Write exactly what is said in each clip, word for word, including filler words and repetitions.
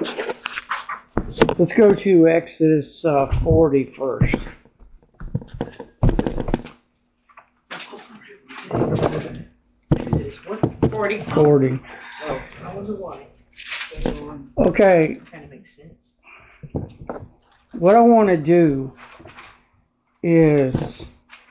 Let's go to Exodus uh, forty first. forty. forty. Oh, I wonder why. Okay. Kind of makes sense. What I want to do is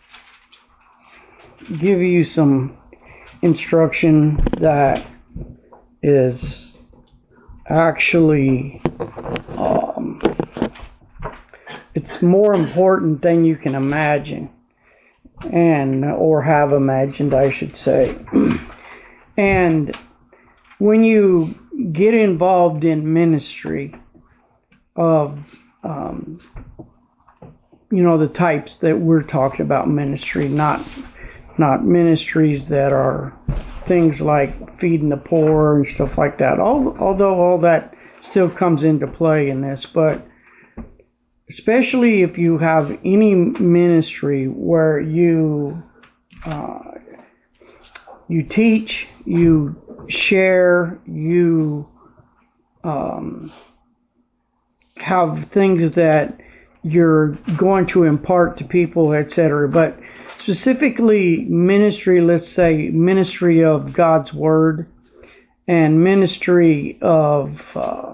give you some instruction that is actually um, it's more important than you can imagine, and or have imagined, I should say. And when you get involved in ministry of um, you know, the types that we're talking about ministry, not not ministries that are things like feeding the poor and stuff like that. All, although all that still comes into play in this, but especially if you have any ministry where you uh, you teach, you share, you um, have things that you're going to impart to people, et cetera. But specifically ministry, let's say ministry of God's Word and ministry of, uh,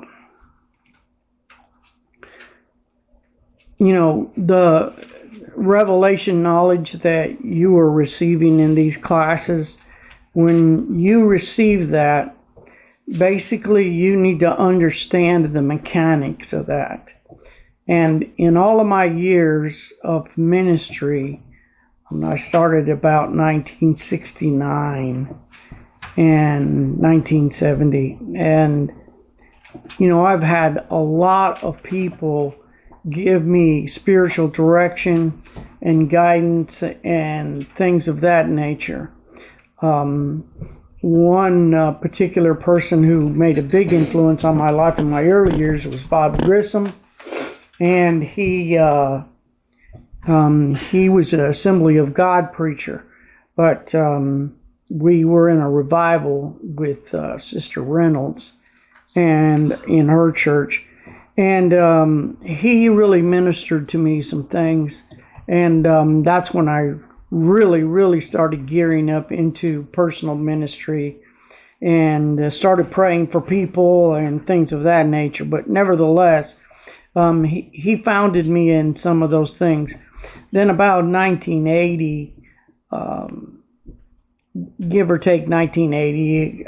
you know, the revelation knowledge that you are receiving in these classes. When you receive that, basically you need to understand the mechanics of that. And in all of my years of ministry, I started about nineteen sixty-nine and nineteen seventy. And, you know, I've had a lot of people give me spiritual direction and guidance and things of that nature. Um, one uh, particular person who made a big influence on my life in my early years was Bob Grissom. And he uh, um, he was an Assembly of God preacher, but um, we were in a revival with uh, Sister Reynolds and in her church, and um, he really ministered to me some things, and um, that's when I really, really started gearing up into personal ministry and uh, started praying for people and things of that nature. But nevertheless, Um, he, he founded me in some of those things. Then about nineteen eighty, um, give or take nineteen eighty,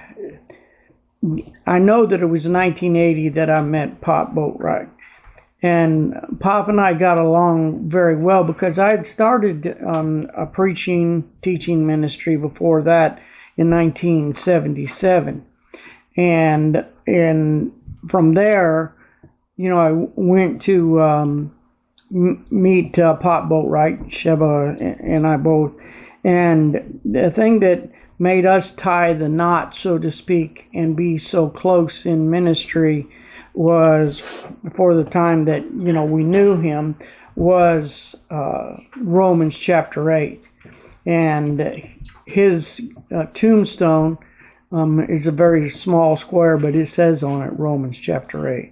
I know that it was nineteen eighty that I met Pop Boatwright. And Pop and I got along very well because I had started um, a preaching, teaching ministry before that in nineteen seventy-seven. And, and from there, you know, I went to um, m- meet uh, Pop Boatwright, Sheba and I both. And the thing that made us tie the knot, so to speak, and be so close in ministry was, for the time that, you know, we knew him, was uh, Romans chapter eight. And his uh, tombstone um, is a very small square, but it says on it Romans chapter eight.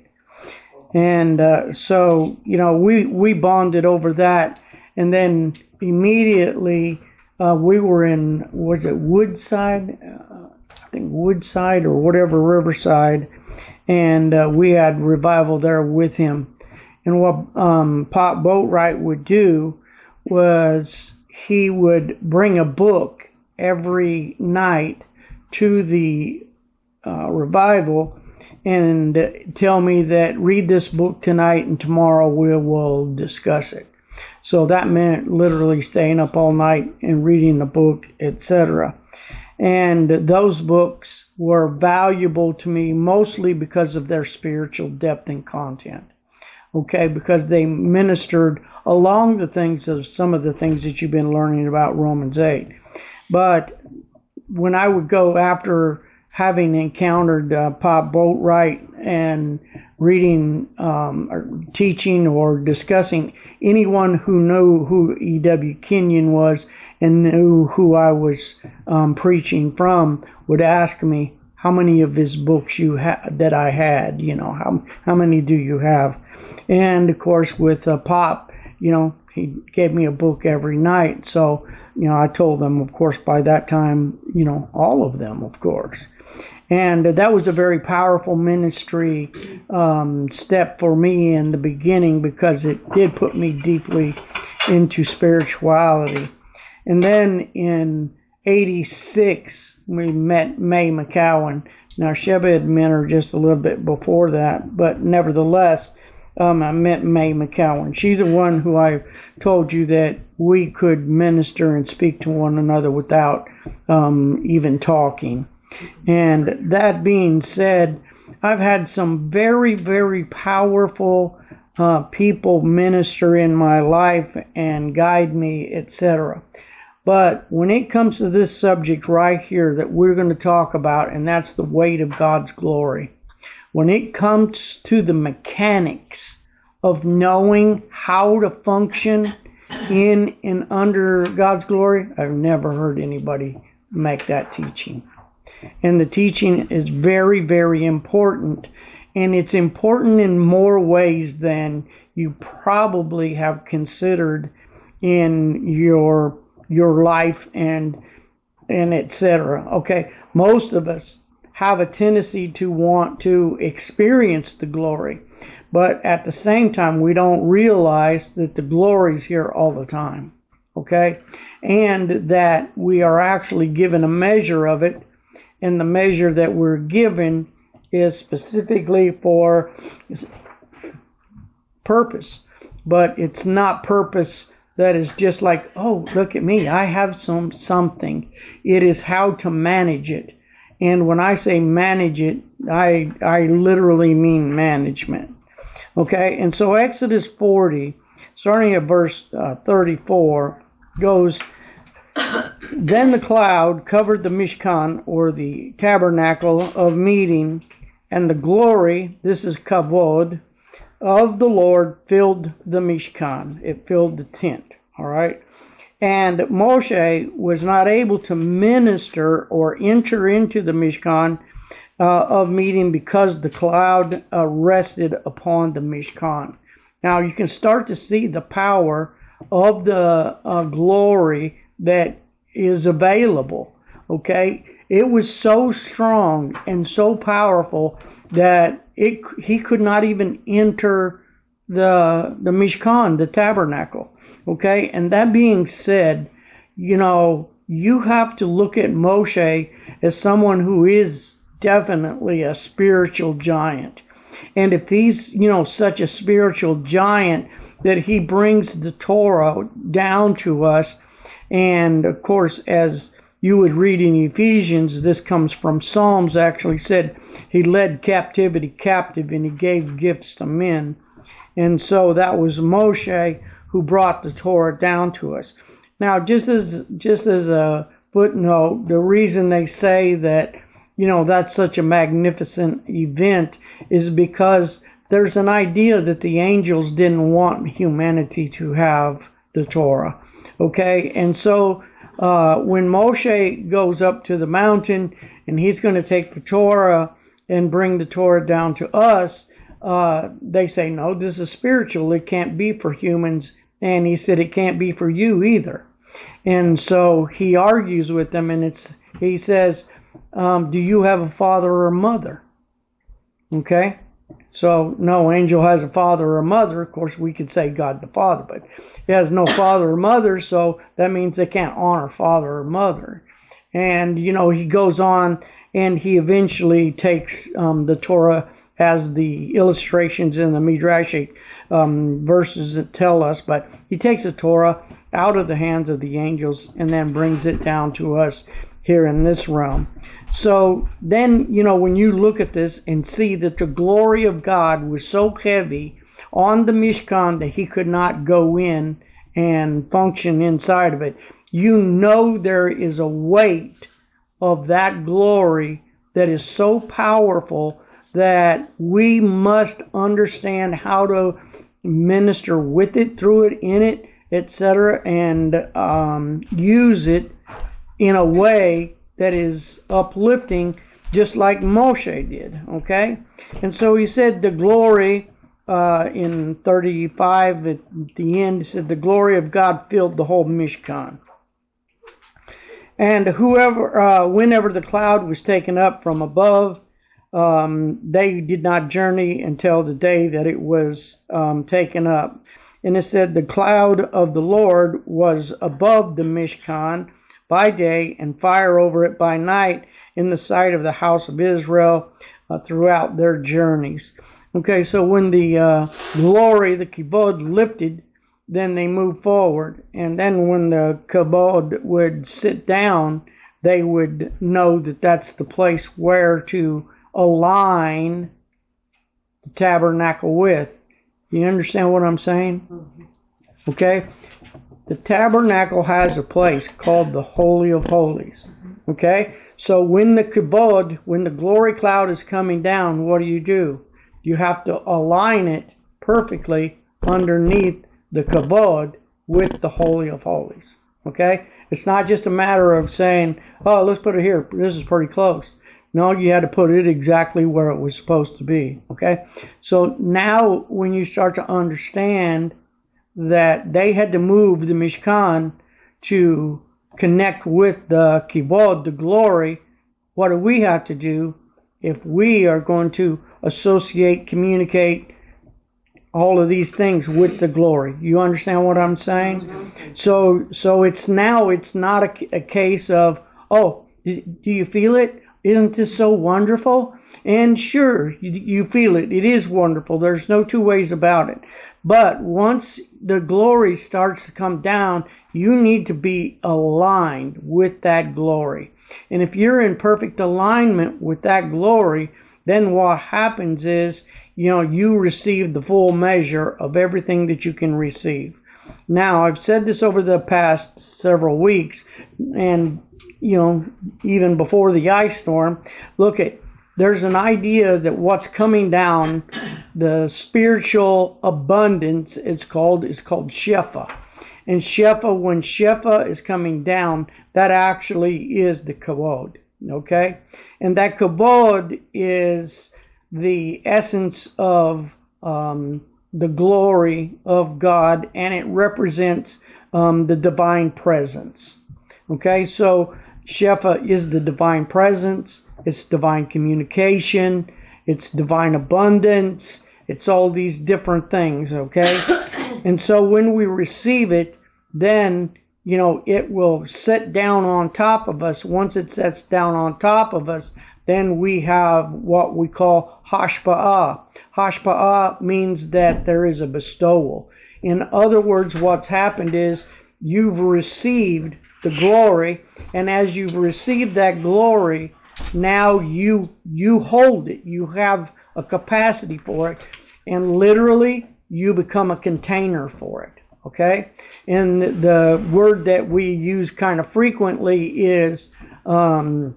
And uh, so, you know, we, we bonded over that. And then immediately uh, we were in, was it Woodside? Uh, I think Woodside or whatever, Riverside. And uh, we had revival there with him. And what um, Pop Boatwright would do was he would bring a book every night to the uh, revival and tell me that read this book tonight and tomorrow we will discuss it. So that meant literally staying up all night and reading the book, et cetera. And those books were valuable to me mostly because of their spiritual depth and content. Okay, because they ministered along the things of some of the things that you've been learning about Romans eight. But when I would go after having encountered uh, Pop Boatwright and reading um, or teaching or discussing, anyone who knew who E W Kenyon was and knew who I was um, preaching from would ask me, how many of his books you ha- that I had, you know, how how many do you have? And of course with uh, Pop, you know, he gave me a book every night. So, you know, I told them, of course, by that time, you know, all of them, of course. And that was a very powerful ministry um, step for me in the beginning, because it did put me deeply into spirituality. And then in eighty-six, we met Mae McCowan. Now, Sheba had met her just a little bit before that, but nevertheless, um, I met Mae McCowan. She's the one who I told you that we could minister and speak to one another without um, even talking. And that being said, I've had some very, very powerful uh, people minister in my life and guide me, et cetera. But when it comes to this subject right here that we're going to talk about, and that's the weight of God's glory, when it comes to the mechanics of knowing how to function in and under God's glory, I've never heard anybody make that teaching. And the teaching is very, very important. And it's important in more ways than you probably have considered in your your life and and et cetera. Okay, most of us have a tendency to want to experience the glory, but at the same time, we don't realize that the glory is here all the time. Okay, and that we are actually given a measure of it. And the measure that we're given is specifically for purpose. But it's not purpose that is just like, oh, look at me, I have some something. It is how to manage it. And when I say manage it, I I literally mean management. Okay, and so Exodus forty, starting at verse uh, thirty-four, goes, then the cloud covered the Mishkan, or the tabernacle of meeting, and the glory, this is kavod, of the Lord filled the Mishkan. It filled the tent, all right? And Moshe was not able to minister or enter into the Mishkan uh, of meeting because the cloud uh, rested upon the Mishkan. Now you can start to see the power of the uh, glory that is available. Okay, it was so strong and so powerful that it he could not even enter the the Mishkan, the tabernacle. Okay, and that being said, you know, you have to look at Moshe as someone who is definitely a spiritual giant. And if he's, you know, such a spiritual giant that he brings the Torah down to us, and of course, as you would read in Ephesians, this comes from Psalms, actually said he led captivity captive and he gave gifts to men. And so that was Moshe who brought the Torah down to us. Now, just as just as a footnote, the reason they say that, you know, that's such a magnificent event is because there's an idea that the angels didn't want humanity to have the Torah. Okay, and so uh, when Moshe goes up to the mountain and he's going to take the Torah and bring the Torah down to us, uh, they say, no, this is spiritual. It can't be for humans. And he said, it can't be for you either. And so he argues with them, and it's he says, um, do you have a father or a mother? Okay, so no angel has a father or a mother. Of course, we could say God the Father, but he has no father or mother, so that means they can't honor father or mother. And, you know, he goes on and he eventually takes um, the Torah as the illustrations in the Midrashic um, verses that tell us, but he takes the Torah out of the hands of the angels and then brings it down to us here in this realm. So then, you know, when you look at this and see that the glory of God was so heavy on the Mishkan that he could not go in and function inside of it, you know there is a weight of that glory that is so powerful that we must understand how to minister with it, through it, in it, et cetera, and um, use it in a way that is uplifting just like Moshe did, okay? And so he said the glory, uh, in thirty-five at the end, he said the glory of God filled the whole Mishkan. And whoever, uh, whenever the cloud was taken up from above, um, they did not journey until the day that it was um, taken up. And it said the cloud of the Lord was above the Mishkan by day, and fire over it by night, in the sight of the house of Israel uh, throughout their journeys. Okay, so when the uh, glory, the kibod, lifted, then they moved forward. And then when the kibod would sit down, they would know that that's the place where to align the tabernacle with. You understand what I'm saying? Mm-hmm. Okay? The tabernacle has a place called the Holy of Holies. Okay? So when the kibod, when the glory cloud is coming down, what do you do? You have to align it perfectly underneath the kibod with the Holy of Holies. Okay? It's not just a matter of saying, oh, let's put it here. This is pretty close. No, you had to put it exactly where it was supposed to be. Okay? So now when you start to understand that they had to move the Mishkan to connect with the kibod, the glory, what do we have to do if we are going to associate, communicate all of these things with the glory? You understand what I'm saying? Mm-hmm. So, so it's now, it's not a, a case of, oh, do you feel it? Isn't this so wonderful? And sure, you, you feel it. It is wonderful. There's no two ways about it. But once the glory starts to come down, you need to be aligned with that glory. And if you're in perfect alignment with that glory, then what happens is, you know, you receive the full measure of everything that you can receive. Now, I've said this over the past several weeks, and, you know, even before the ice storm, look at, there's an idea that what's coming down, the spiritual abundance, it's called, is called Shefa. And Shefa, when Shefa is coming down, that actually is the kavod, okay? And that kavod is the essence of um, the glory of God, and it represents um, the divine presence, okay? So Shefa is the divine presence. It's divine communication. It's divine abundance. It's all these different things, okay? And so when we receive it, then, you know, it will sit down on top of us. Once it sits down on top of us, then we have what we call hashpa'ah. Hashpa'ah means that there is a bestowal. In other words, what's happened is you've received the glory, and as you've received that glory, now you you hold it. You have a capacity for it, and literally you become a container for it. Okay? And the word that we use kind of frequently is um,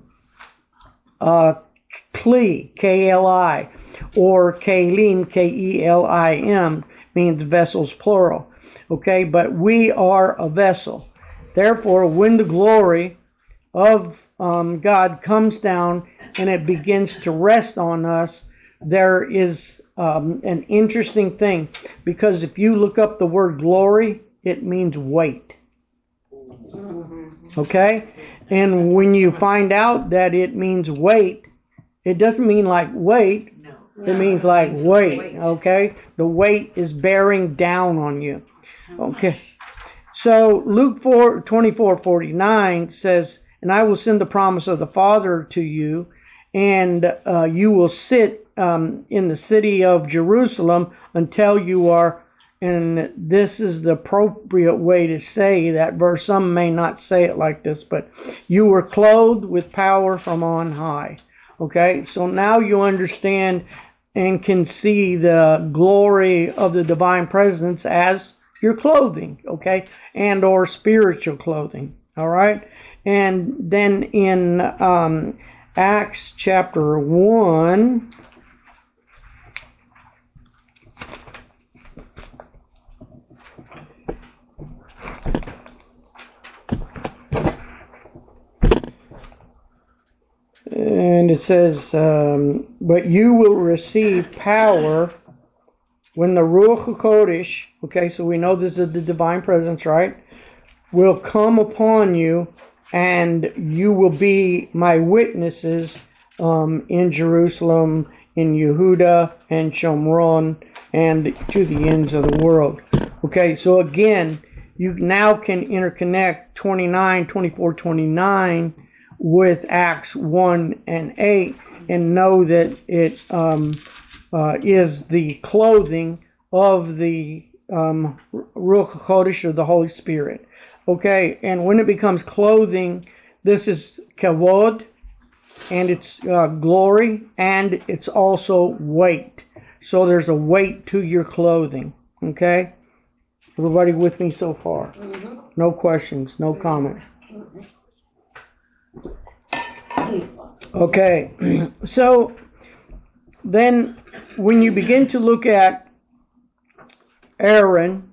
uh, kli, K L I, or kelim, K E L I M, means vessels plural. Okay? But we are a vessel. Therefore, when the glory of um, God comes down and it begins to rest on us, there is um, an interesting thing, because if you look up the word glory, it means weight. Okay? And when you find out that it means weight, it doesn't mean like weight, it means like weight. Okay? The weight is bearing down on you. Okay? So Luke four twenty-four forty-nine says, and I will send the promise of the Father to you, and uh, you will sit um, in the city of Jerusalem until you are, and this is the appropriate way to say that verse. Some may not say it like this, but you were clothed with power from on high. Okay, so now you understand and can see the glory of the divine presence as your clothing, okay, and or spiritual clothing, all right? And then in um, Acts chapter one, and it says, um, but you will receive power when the Ruach HaKodesh, okay, so we know this is the divine presence, right, will come upon you, and you will be my witnesses um, in Jerusalem, in Yehuda, and Shomron, and to the ends of the world. Okay, so again, you now can interconnect twenty-nine, twenty-four, twenty-nine with Acts one and eight and know that it um, uh, is the clothing of the um, Ruach HaKodesh, or the Holy Spirit. Okay, and when it becomes clothing, this is kavod, and it's uh, glory, and it's also weight. So there's a weight to your clothing. Okay, everybody with me so far? Mm-hmm. No questions, no comments. Okay, so then when you begin to look at Aaron,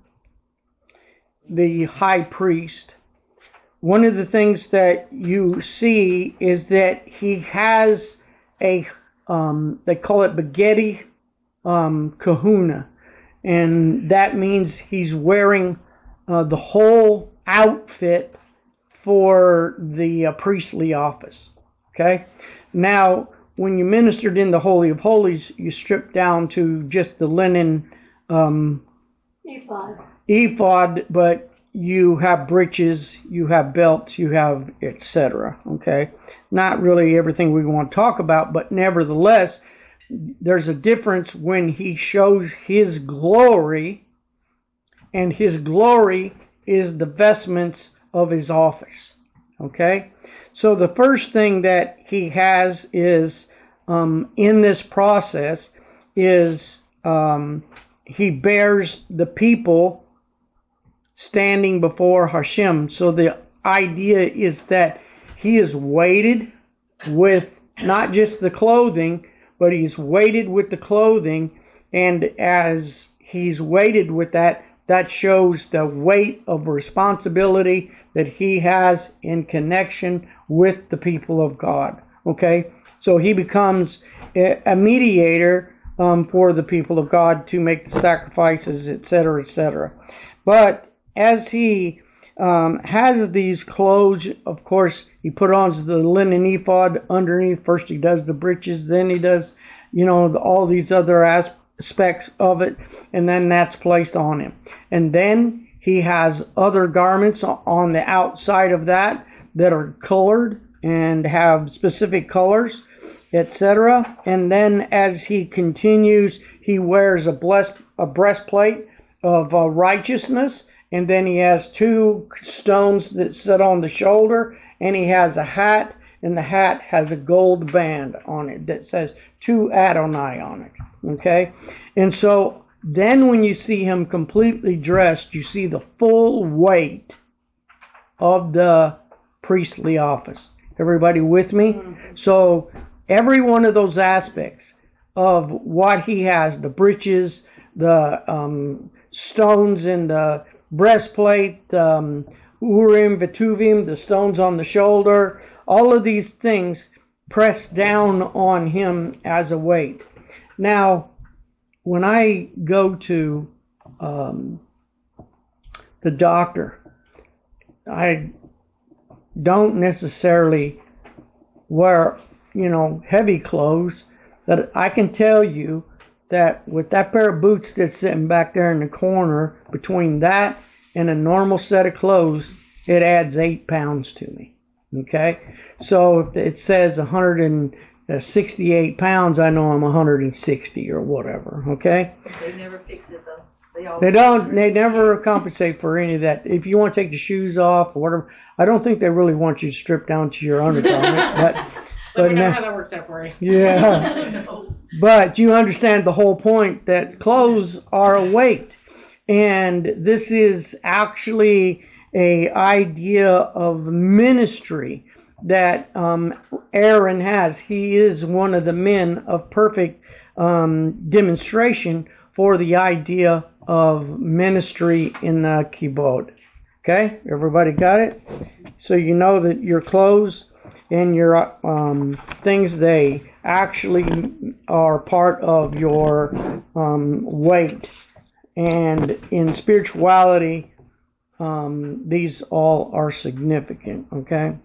the high priest, one of the things that you see is that he has a, um, they call it Begedi um, Kahuna, and that means he's wearing uh, the whole outfit for the uh, priestly office. Okay, now when you ministered in the Holy of Holies, you stripped down to just the linen um, ephod. ephod, but you have breeches, you have belts, you have et cetera. Okay, not really everything we want to talk about, but nevertheless, there's a difference when he shows his glory, and his glory is the vestments of his office. Okay, so the first thing that he has is um, in this process is um, he bears the people standing before Hashem. So the idea is that he is weighted with not just the clothing, but he's weighted with the clothing, and as he's weighted with that, that shows the weight of responsibility that he has in connection with the people of God. Okay, so he becomes a mediator um, for the people of God to make the sacrifices, et cetera, et cetera. But as he um, has these clothes, of course, he put on the linen ephod underneath. First he does the breeches, then he does, you know, all these other aspects of it, and then that's placed on him. And then he has other garments on the outside of that that are colored and have specific colors, et cetera. And then as he continues, he wears a, blessed, a breastplate of uh, righteousness, and then he has two stones that sit on the shoulder, and he has a hat, and the hat has a gold band on it that says to Adonai on it. Okay? And so then when you see him completely dressed, you see the full weight of the priestly office. Everybody with me? Mm-hmm. So every one of those aspects of what he has, the breeches, the um, stones in the breastplate, um, Urim Vituvim, the stones on the shoulder, all of these things press down on him as a weight. Now, when I go to um, the doctor, I don't necessarily wear, you know, heavy clothes, but I can tell you that with that pair of boots that's sitting back there in the corner, between that and a normal set of clothes, it adds eight pounds to me. Okay? So if it says one hundred sixty-eight pounds, I know I'm one hundred sixty or whatever. Okay? They never fix it though. They, they don't, they never compensate for any of that. If you want to take the shoes off or whatever, I don't think they really want you to strip down to your undergarments, but But we know how that works out for you. Yeah. No. But you understand the whole point that clothes are a weight. And this is actually a idea of ministry that um, Aaron has. He is one of the men of perfect um, demonstration for the idea of ministry in the kibod. Okay? Everybody got it? So you know that your clothes in your um, things. They actually are part of your um, weight. And in spirituality, um, these all are significant, okay?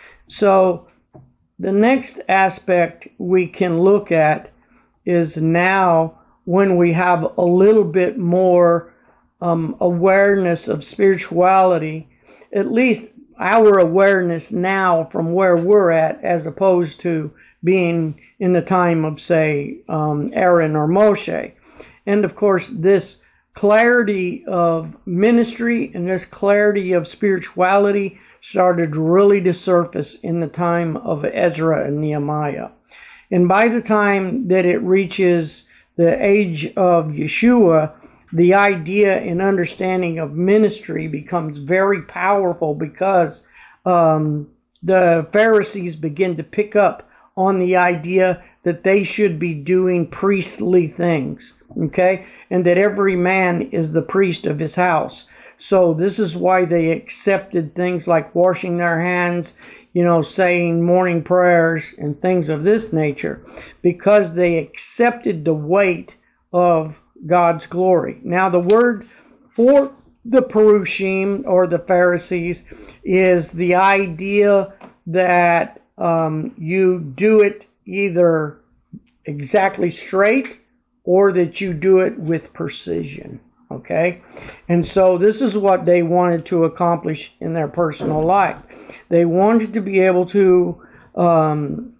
So the next aspect we can look at is now when we have a little bit more um, awareness of spirituality, at least our awareness now from where we're at, as opposed to being in the time of, say, um, Aaron or Moshe. And of course, this clarity of ministry and this clarity of spirituality started really to surface in the time of Ezra and Nehemiah. And by the time that it reaches the age of Yeshua, the idea and understanding of ministry becomes very powerful, because um, the Pharisees begin to pick up on the idea that they should be doing priestly things, okay? And that every man is the priest of his house. So this is why they accepted things like washing their hands, you know, saying morning prayers and things of this nature, because they accepted the weight of God's glory. Now, the word for the Perushim, or the Pharisees, is the idea that um, you do it either exactly straight or that you do it with precision. Okay? And so this is what they wanted to accomplish in their personal life. They wanted to be able to um,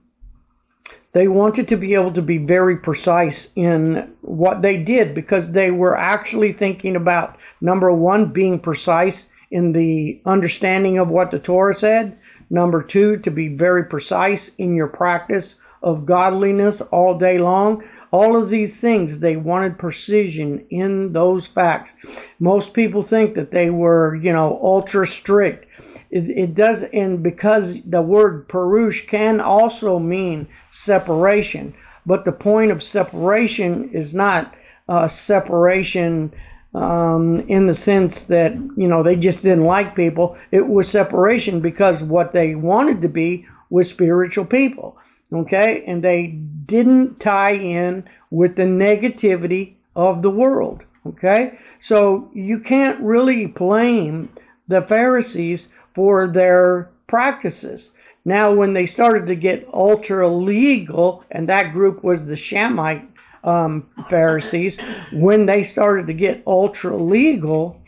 they wanted to be able to be very precise in what they did, because they were actually thinking about, number one, being precise in the understanding of what the Torah said. Number two, to be very precise in your practice of godliness all day long. All of these things, they wanted precision in those facts. Most people think that they were, you know, ultra strict. It, it does, and because the word Perush can also mean separation, but the point of separation is not uh, separation um, in the sense that, you know, they just didn't like people. It was separation because what they wanted to be was spiritual people, okay? And they didn't tie in with the negativity of the world, okay? So you can't really blame the Pharisees for their practices. Now, when they started to get ultra legal, and that group was the Shamite um, Pharisees, when they started to get ultra legal,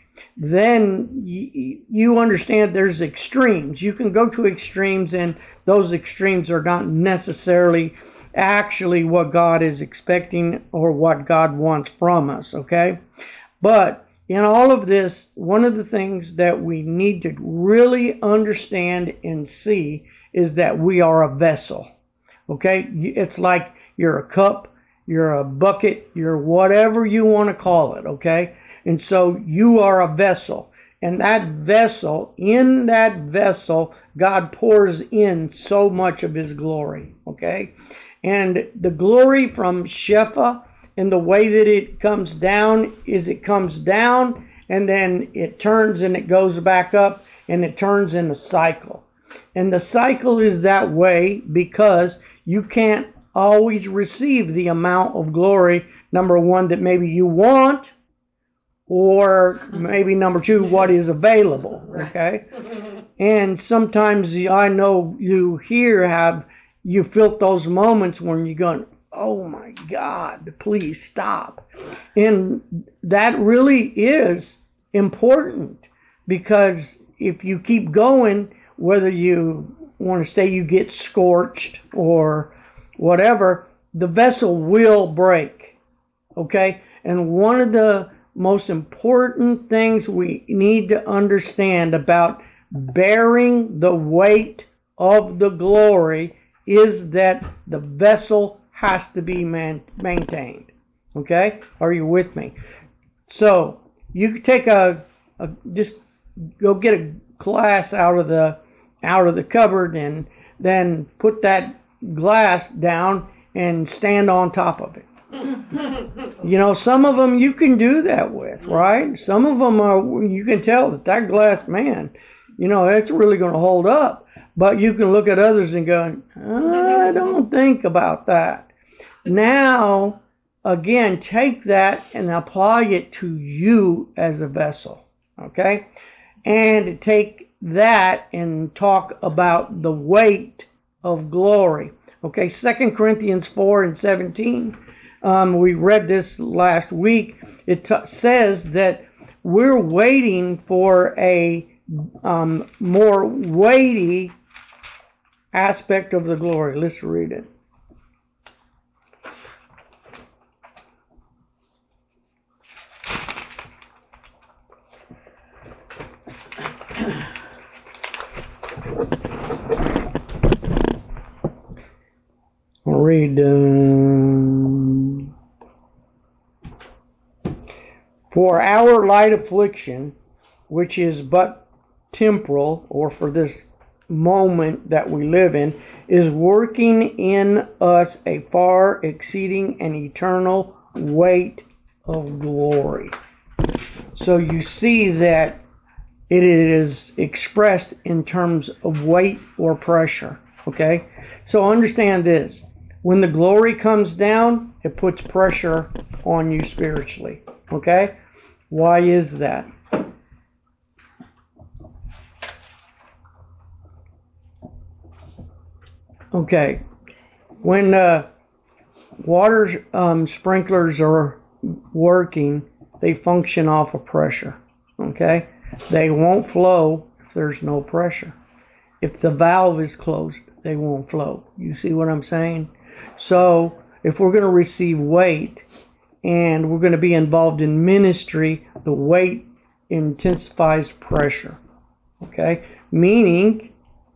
then y- you understand there's extremes. You can go to extremes, and those extremes are not necessarily actually what God is expecting or what God wants from us, okay? But in all of this, one of the things that we need to really understand and see is that we are a vessel, okay? It's like you're a cup, you're a bucket, you're whatever you want to call it, okay? And so you are a vessel. And that vessel, in that vessel, God pours in so much of His glory, okay? And the glory from Shefa, and the way that it comes down is it comes down and then it turns and it goes back up and it turns in a cycle. And the cycle is that way because you can't always receive the amount of glory, number one, that maybe you want, or maybe number two, what is available, okay? And sometimes I know you here have, you felt those moments when you're going, oh my God, please stop. And that really is important, because if you keep going, whether you want to say you get scorched or whatever, the vessel will break, okay? And one of the most important things we need to understand about bearing the weight of the glory is that the vessel has to be man- maintained. Okay? Are you with me? So you take a, a just go get a glass out of the out of the cupboard and then put that glass down and stand on top of it. You know, some of them you can do that with, right? Some of them are, you can tell that that glass, man, you know, it's really going to hold up. But you can look at others and go, I don't think about that. Now, again, take that and apply it to you as a vessel, okay? And take that and talk about the weight of glory. Okay, Second Corinthians four and seventeen. Um, we read this last week. It t- says that we're waiting for a um, more weighty aspect of the glory. Let's read it. I'll read. Um, for our light affliction, which is but temporal, or for this moment that we live in, is working in us a far exceeding and eternal weight of glory. So you see that it is expressed in terms of weight or pressure. Okay? So understand this. When the glory comes down, it puts pressure on you spiritually. Okay? Why is that? Okay. When uh, water um, sprinklers are working, they function off of pressure. Okay? They won't flow if there's no pressure. If the valve is closed, they won't flow. You see what I'm saying? So if we're going to receive weight and we're going to be involved in ministry, the weight intensifies pressure. Okay? Meaning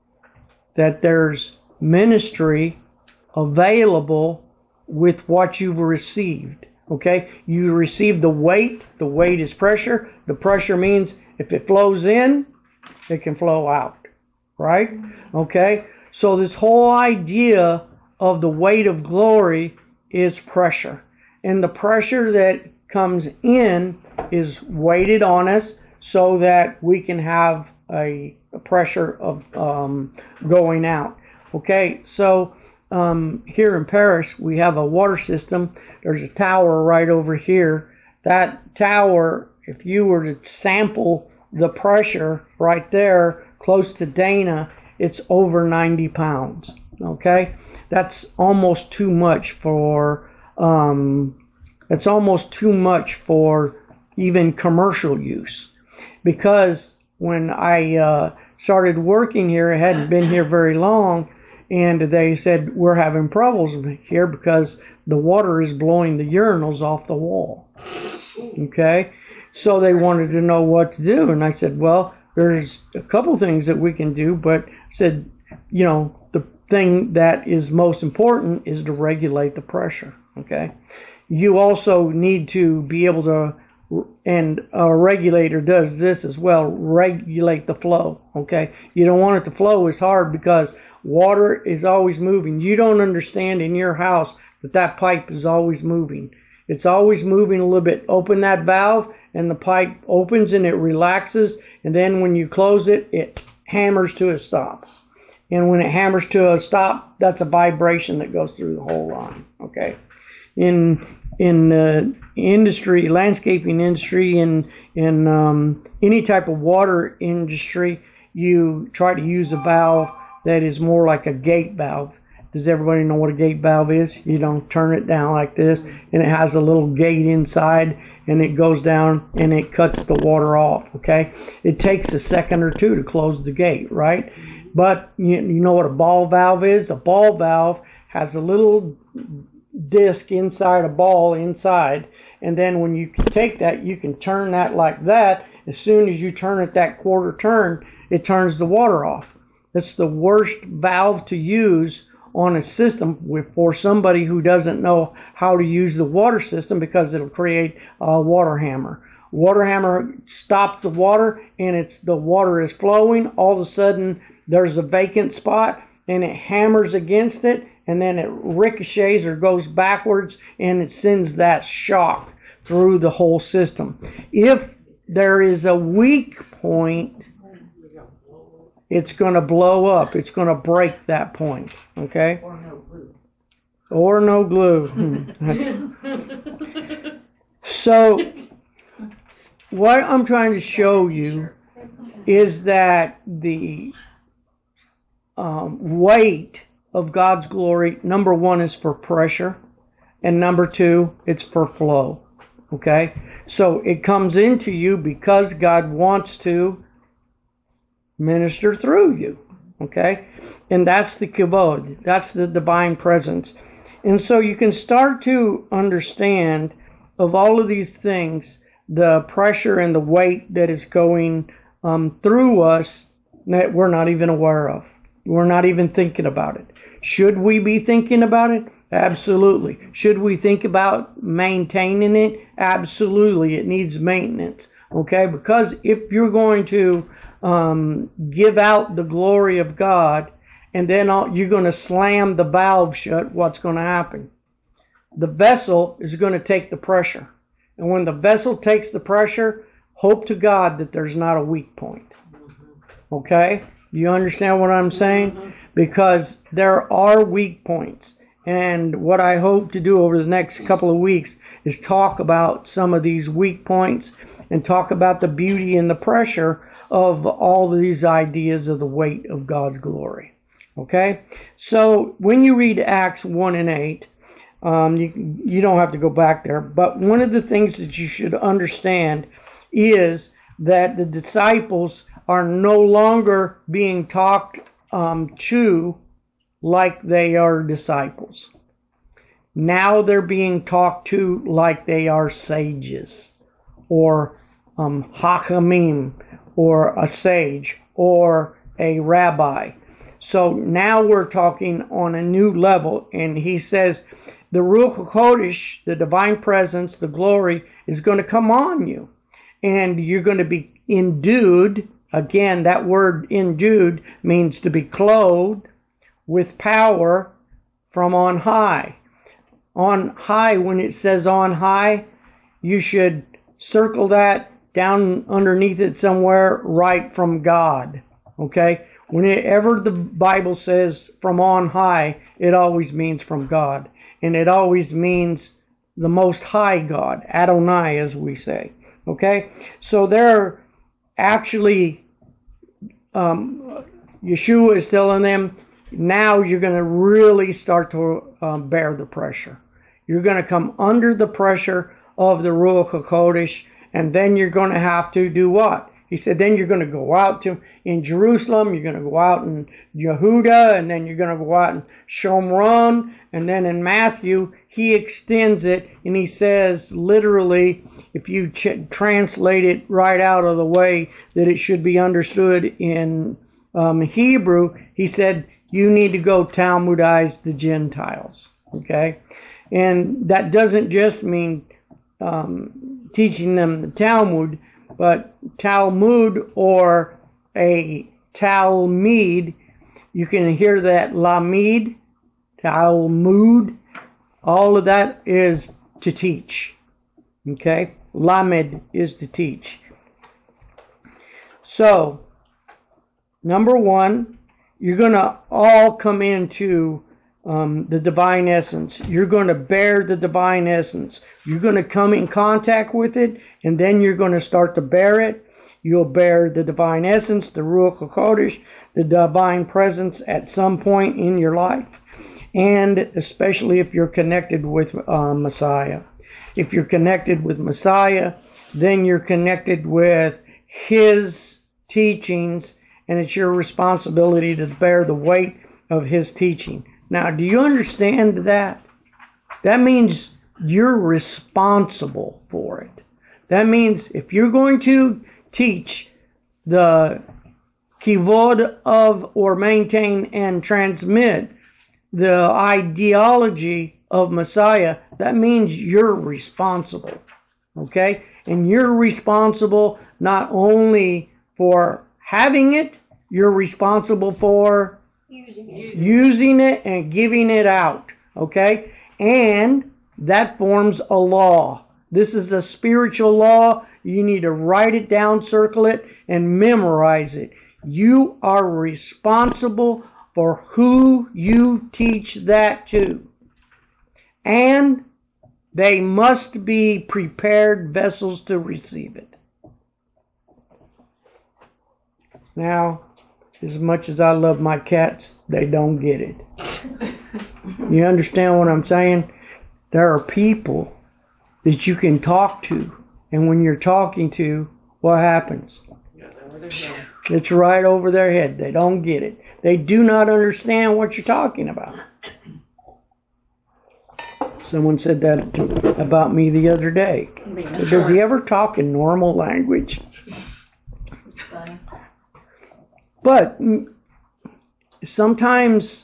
that there's ministry available with what you've received. Okay? You receive the weight. The weight is pressure. The pressure means if it flows in, it can flow out. Right? Okay? So this whole idea of the weight of glory is pressure. And the pressure that comes in is weighted on us so that we can have a, a pressure of um, going out. Okay, so um, here in Paris, we have a water system. There's a tower right over here. That tower, if you were to sample the pressure right there, close to Dana, it's over ninety pounds. Okay, that's almost too much for um, that's almost too much for even commercial use. Because when I uh, started working here, I hadn't been here very long, and they said we're having problems here because the water is blowing the urinals off the wall. Okay, so they wanted to know what to do, and I said, well, there's a couple things that we can do, but I said, you know, the thing that is most important is to regulate the pressure. Okay, you also need to be able to, and a regulator does this as well, regulate the flow. Okay, you don't want it to flow as hard because water is always moving. You don't understand in your house that that pipe is always moving. It's always moving a little bit. Open that valve and the pipe opens and it relaxes, and then when you close it, it hammers to a stop. And when it hammers to a stop, that's a vibration that goes through the whole line. Okay. In in uh, industry, landscaping industry, and in um, any type of water industry, you try to use a valve that is more like a gate valve. Does everybody know what a gate valve is? You don't turn it down like this, and it has a little gate inside, and it goes down and it cuts the water off. Okay, it takes a second or two to close the gate, right? But you, you know what a ball valve is? A ball valve has a little disc inside a ball inside, and then when you take that, you can turn that like that. As soon as you turn it that quarter turn, it turns the water off. That's the worst valve to use on a system with, for somebody who doesn't know how to use the water system, because it'll create a water hammer. Water hammer stops the water, and it's the water is flowing. All of a sudden, there's a vacant spot, and it hammers against it, and then it ricochets or goes backwards, and it sends that shock through the whole system. If there is a weak point it's going to blow up. It's going to break that point. Okay? Or no glue. Or no glue. So, what I'm trying to show you is that the um, weight of God's glory, number one, is for pressure, and number two, it's for flow. Okay? So, it comes into you because God wants to minister through you. Okay? And that's the kavod. That's the divine presence. And so you can start to understand of all of these things, the pressure and the weight that is going um, through us that we're not even aware of. We're not even thinking about it. Should we be thinking about it? Absolutely. Should we think about maintaining it? Absolutely. It needs maintenance. Okay? Because if you're going to um, give out the glory of God, and then all, you're going to slam the valve shut, what's going to happen? The vessel is going to take the pressure. And when the vessel takes the pressure, hope to God that there's not a weak point. Okay? You understand what I'm saying? Because there are weak points. And what I hope to do over the next couple of weeks is talk about some of these weak points and talk about the beauty and the pressure of all of these ideas of the weight of God's glory. Okay? So when you read Acts one and eight, um, you, you don't have to go back there, but one of the things that you should understand is that the disciples are no longer being talked um, to like they are disciples. Now they're being talked to like they are sages, or um, hachamim, or a sage, or a rabbi. So now we're talking on a new level, and he says the Ruach HaKodesh, the divine presence, the glory, is going to come on you, and you're going to be endued. Again, that word endued means to be clothed with power from on high. On high, when it says on high, you should circle that down underneath it somewhere, right from God. Okay? Whenever the Bible says from on high, it always means from God. And it always means the Most High God, Adonai, as we say. Okay? So they're actually, um, Yeshua is telling them, now you're going to really start to um, bear the pressure. You're going to come under the pressure of the Ruach HaKodesh, and then you're going to have to do what? He said, then you're going to go out to in Jerusalem, you're going to go out in Yehuda, and then you're going to go out in Shomron, and then in Matthew, he extends it, and he says, literally, if you ch- translate it right out of the way that it should be understood in um, Hebrew, he said, you need to go Talmudize the Gentiles, okay? And that doesn't just mean um, teaching them the Talmud, but Talmud or a Talmud, you can hear that Lamid, Talmud, all of that is to teach. Okay? Lamed is to teach. So, number one, you're going to all come into um, the divine essence. You're going to bear the divine essence. You're going to come in contact with it, and then you're going to start to bear it. You'll bear the divine essence, the Ruach HaKodesh, the divine presence at some point in your life, and especially if you're connected with uh, Messiah. If you're connected with Messiah, then you're connected with His teachings, and it's your responsibility to bear the weight of His teaching. Now, do you understand that? That means you're responsible for it. That means if you're going to teach the kivod of or maintain and transmit the ideology of Messiah, that means you're responsible. Okay? And you're responsible not only for having it, you're responsible for Using it. using it and giving it out. Okay? And that forms a law. This is a spiritual law. You need to write it down, circle it, and memorize it. You are responsible for who you teach that to. And they must be prepared vessels to receive it. Now, as much as I love my cats, they don't get it. You understand what I'm saying? There are people that you can talk to, and when you're talking to, what happens? It's right over their head. They don't get it. They do not understand what you're talking about. Someone said that to, about me the other day. So does he ever talk in normal language? But sometimes,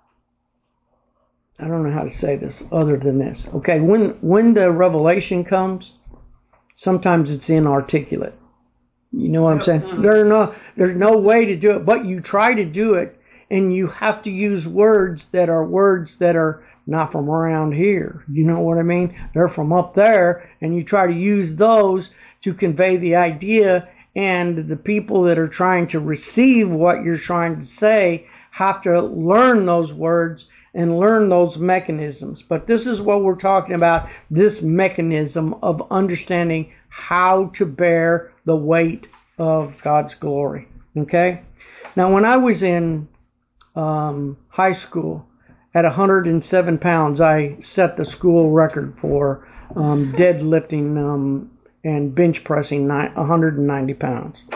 I don't know how to say this other than this. Okay, when when the revelation comes, sometimes it's inarticulate. You know what I'm saying? There's no, there's no way to do it, but you try to do it, and you have to use words that are words that are not from around here. You know what I mean? They're from up there, and you try to use those to convey the idea, and the people that are trying to receive what you're trying to say have to learn those words and learn those mechanisms. But this is what we're talking about, this mechanism of understanding how to bear the weight of God's glory. Okay? Now, when I was in um, high school, at one hundred seven pounds, I set the school record for um, deadlifting um, and bench pressing one hundred ninety pounds.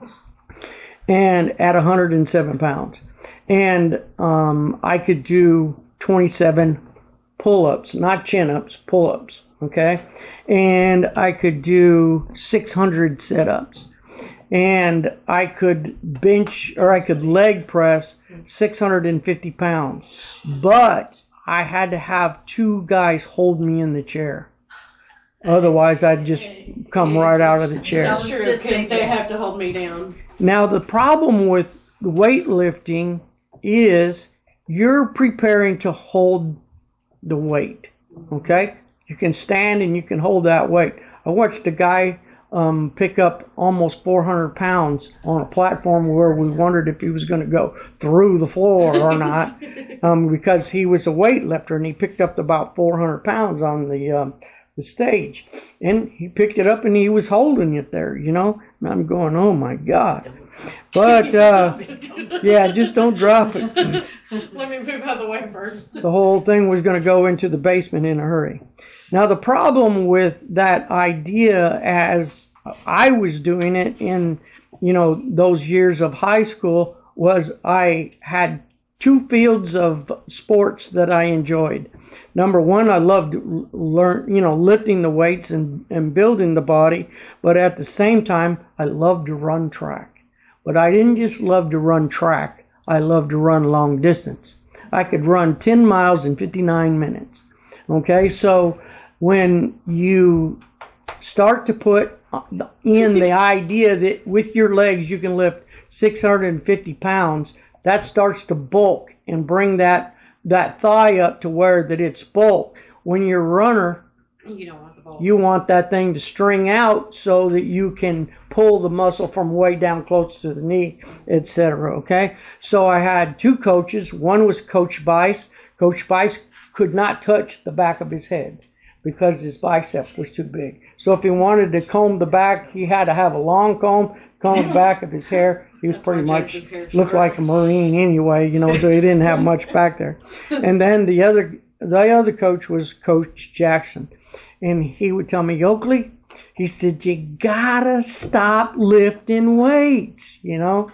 And at one hundred seven pounds. And um, I could do twenty-seven pull-ups, not chin-ups, pull-ups. Okay? And I could do six hundred sit-ups. And I could bench, or I could leg press six hundred fifty pounds. But I had to have two guys hold me in the chair. Otherwise, I'd just come right out of the chair. That's true, because they have to hold me down. Now, the problem with weightlifting is you're preparing to hold the weight. Okay? You can stand and you can hold that weight. I watched a guy um, pick up almost four hundred pounds on a platform where we wondered if he was going to go through the floor or not, um, because he was a weightlifter and he picked up about four hundred pounds on the um, the stage, and he picked it up and he was holding it there, you know. And I'm going, oh my God! But uh, yeah, just don't drop it. Let me move out of the way first. The whole thing was going to go into the basement in a hurry. Now, the problem with that idea, as I was doing it in, you know, those years of high school, was I had two fields of sports that I enjoyed. Number one, I loved learn, you know, lifting the weights and, and building the body, but at the same time, I loved to run track. But I didn't just love to run track. I loved to run long distance. I could run ten miles in fifty-nine minutes. Okay, so when you start to put in the idea that with your legs you can lift six hundred fifty pounds, that starts to bulk and bring that that thigh up to where that it's bulk. When you're a runner, you don't want the bulk. You want that thing to string out so that you can pull the muscle from way down close to the knee, et cetera. Okay, so I had two coaches. One was Coach Bice. Coach Bice could not touch the back of his head because his bicep was too big. So if he wanted to comb the back, he had to have a long comb, comb the back of his hair. He was pretty much, looked like a Marine anyway, you know, so he didn't have much back there. And then the other, the other coach was Coach Jackson. And he would tell me, Oakley, he said, you gotta stop lifting weights, you know.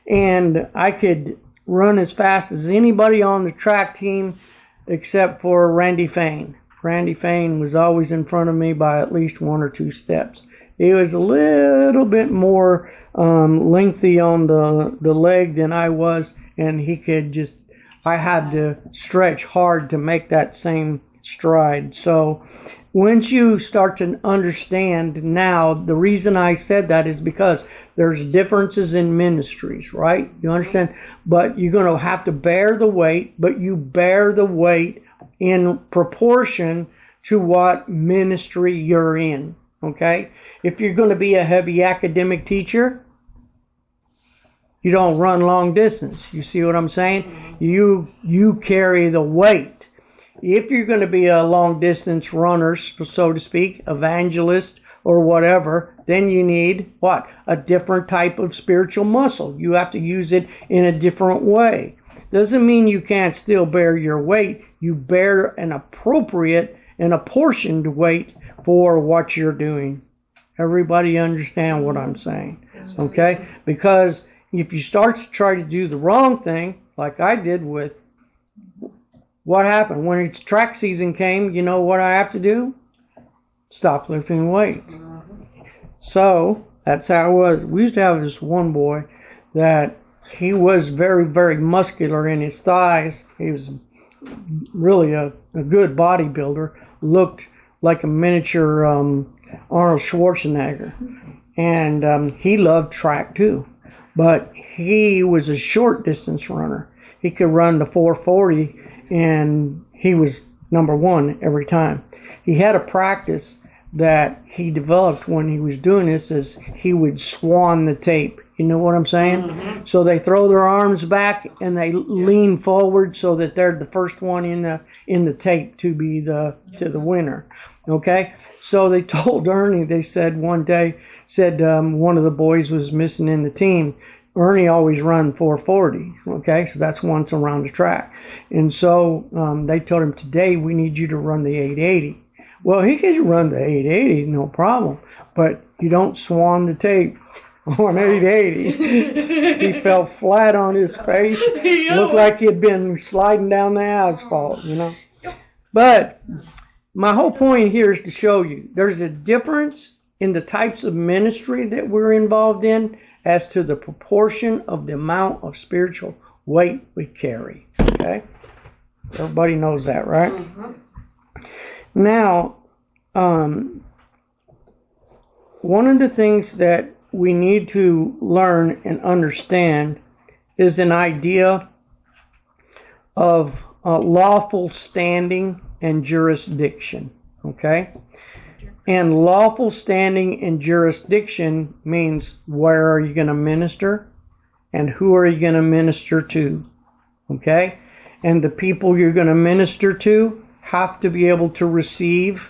And I could run as fast as anybody on the track team except for Randy Fain. Randy Fain was always in front of me by at least one or two steps. He was a little bit more um, lengthy on the, the leg than I was, and he could just, I had to stretch hard to make that same stride. So once you start to understand now, the reason I said that is because there's differences in ministries, right? You understand? But you're going to have to bear the weight, but you bear the weight in proportion to what ministry you're in, okay? If you're going to be a heavy academic teacher, You don't run long distance. You see what I'm saying? You you carry the weight. If you're going to be a long distance runner, so to speak, evangelist or whatever, then you need what? A different type of spiritual muscle. You have to use it in a different way. Doesn't mean you can't still bear your weight. You bear an appropriate and apportioned weight for what you're doing. Everybody understand what I'm saying? Okay? Because if you start to try to do the wrong thing, like I did with, what happened? When it's track season came, you know what I have to do? Stop lifting weights. So, that's how it was. We used to have this one boy that he was very, very muscular in his thighs. He was really a, a good bodybuilder. Looked like a miniature um, Arnold Schwarzenegger. And um, he loved track too. But he was a short distance runner. He could run the four forty, and he was number one every time. He had a practice that he developed when he was doing this, is he would swan the tape. You know what I'm saying? Mm-hmm. So they throw their arms back and they lean forward so that they're the first one in the in the tape to be the to the winner. Okay? So they told Ernie, they said one day, said um, one of the boys was missing in the team. Ernie always run four forty, okay? So that's once around the track. And so um, they told him, today we need you to run the eight eighty. Well, he could run the eight eighty, no problem, but you don't swan the tape on eight eighty. He fell flat on his face, looked like he'd been sliding down the asphalt, you know. But my whole point here is to show you there's a difference in the types of ministry that we're involved in as to the proportion of the amount of spiritual weight we carry. Okay? Everybody knows that, right? Mm-hmm. Now, um, one of the things that we need to learn and understand is an idea of uh, lawful standing and jurisdiction. Okay? And lawful standing and jurisdiction means, where are you going to minister and who are you going to minister to? Okay? And the people you're going to minister to have to be able to receive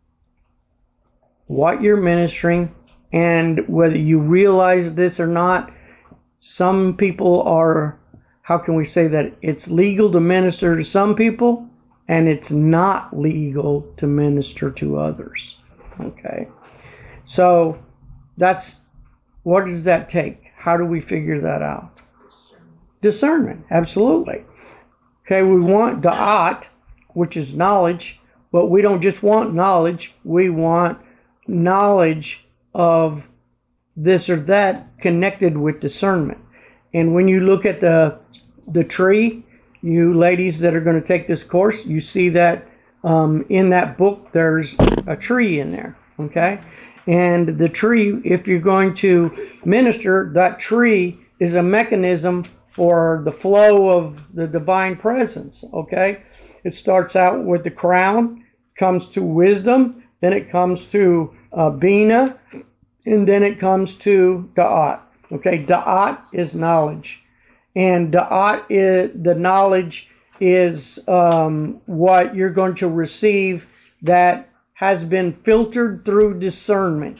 what you're ministering, and whether you realize this or not, some people are, how can we say that? It's legal to minister to some people and it's not legal to minister to others. Okay, so that's, what does that take? How do we figure that out? Discernment, absolutely. Okay, we want da'at, which is knowledge, but we don't just want knowledge, we want knowledge of this or that connected with discernment. And when you look at the the tree, you ladies that are going to take this course, you see that Um, in that book, there's a tree in there, okay? And the tree, if you're going to minister, that tree is a mechanism for the flow of the divine presence, okay? It starts out with the crown, comes to wisdom, then it comes to uh, Bina, and then it comes to Da'at, okay? Da'at is knowledge, and Da'at is the knowledge is um, what you're going to receive that has been filtered through discernment.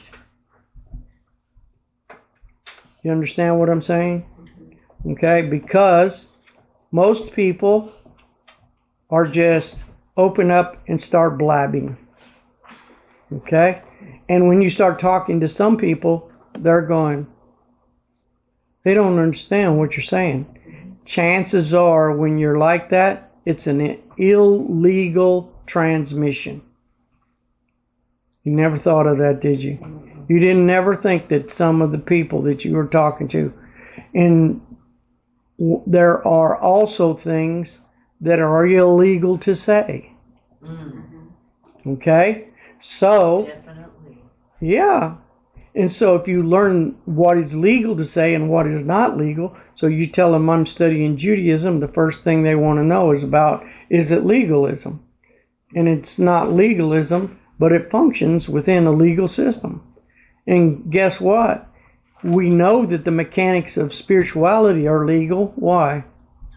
You understand what I'm saying? Okay, because most people are just open up and start blabbing. Okay? And when you start talking to some people, they're going, they don't understand what you're saying. Chances are, when you're like that, it's an illegal transmission. You never thought of that, did you? You didn't never think that some of the people that you were talking to, and there are also things that are illegal to say. Mm-hmm. Okay? So, definitely. Yeah. And so if you learn what is legal to say and what is not legal, so you tell them I'm studying Judaism, the first thing they want to know is about, is it legalism? And it's not legalism, but it functions within a legal system. And guess what? we know that the mechanics of spirituality are legal. Why?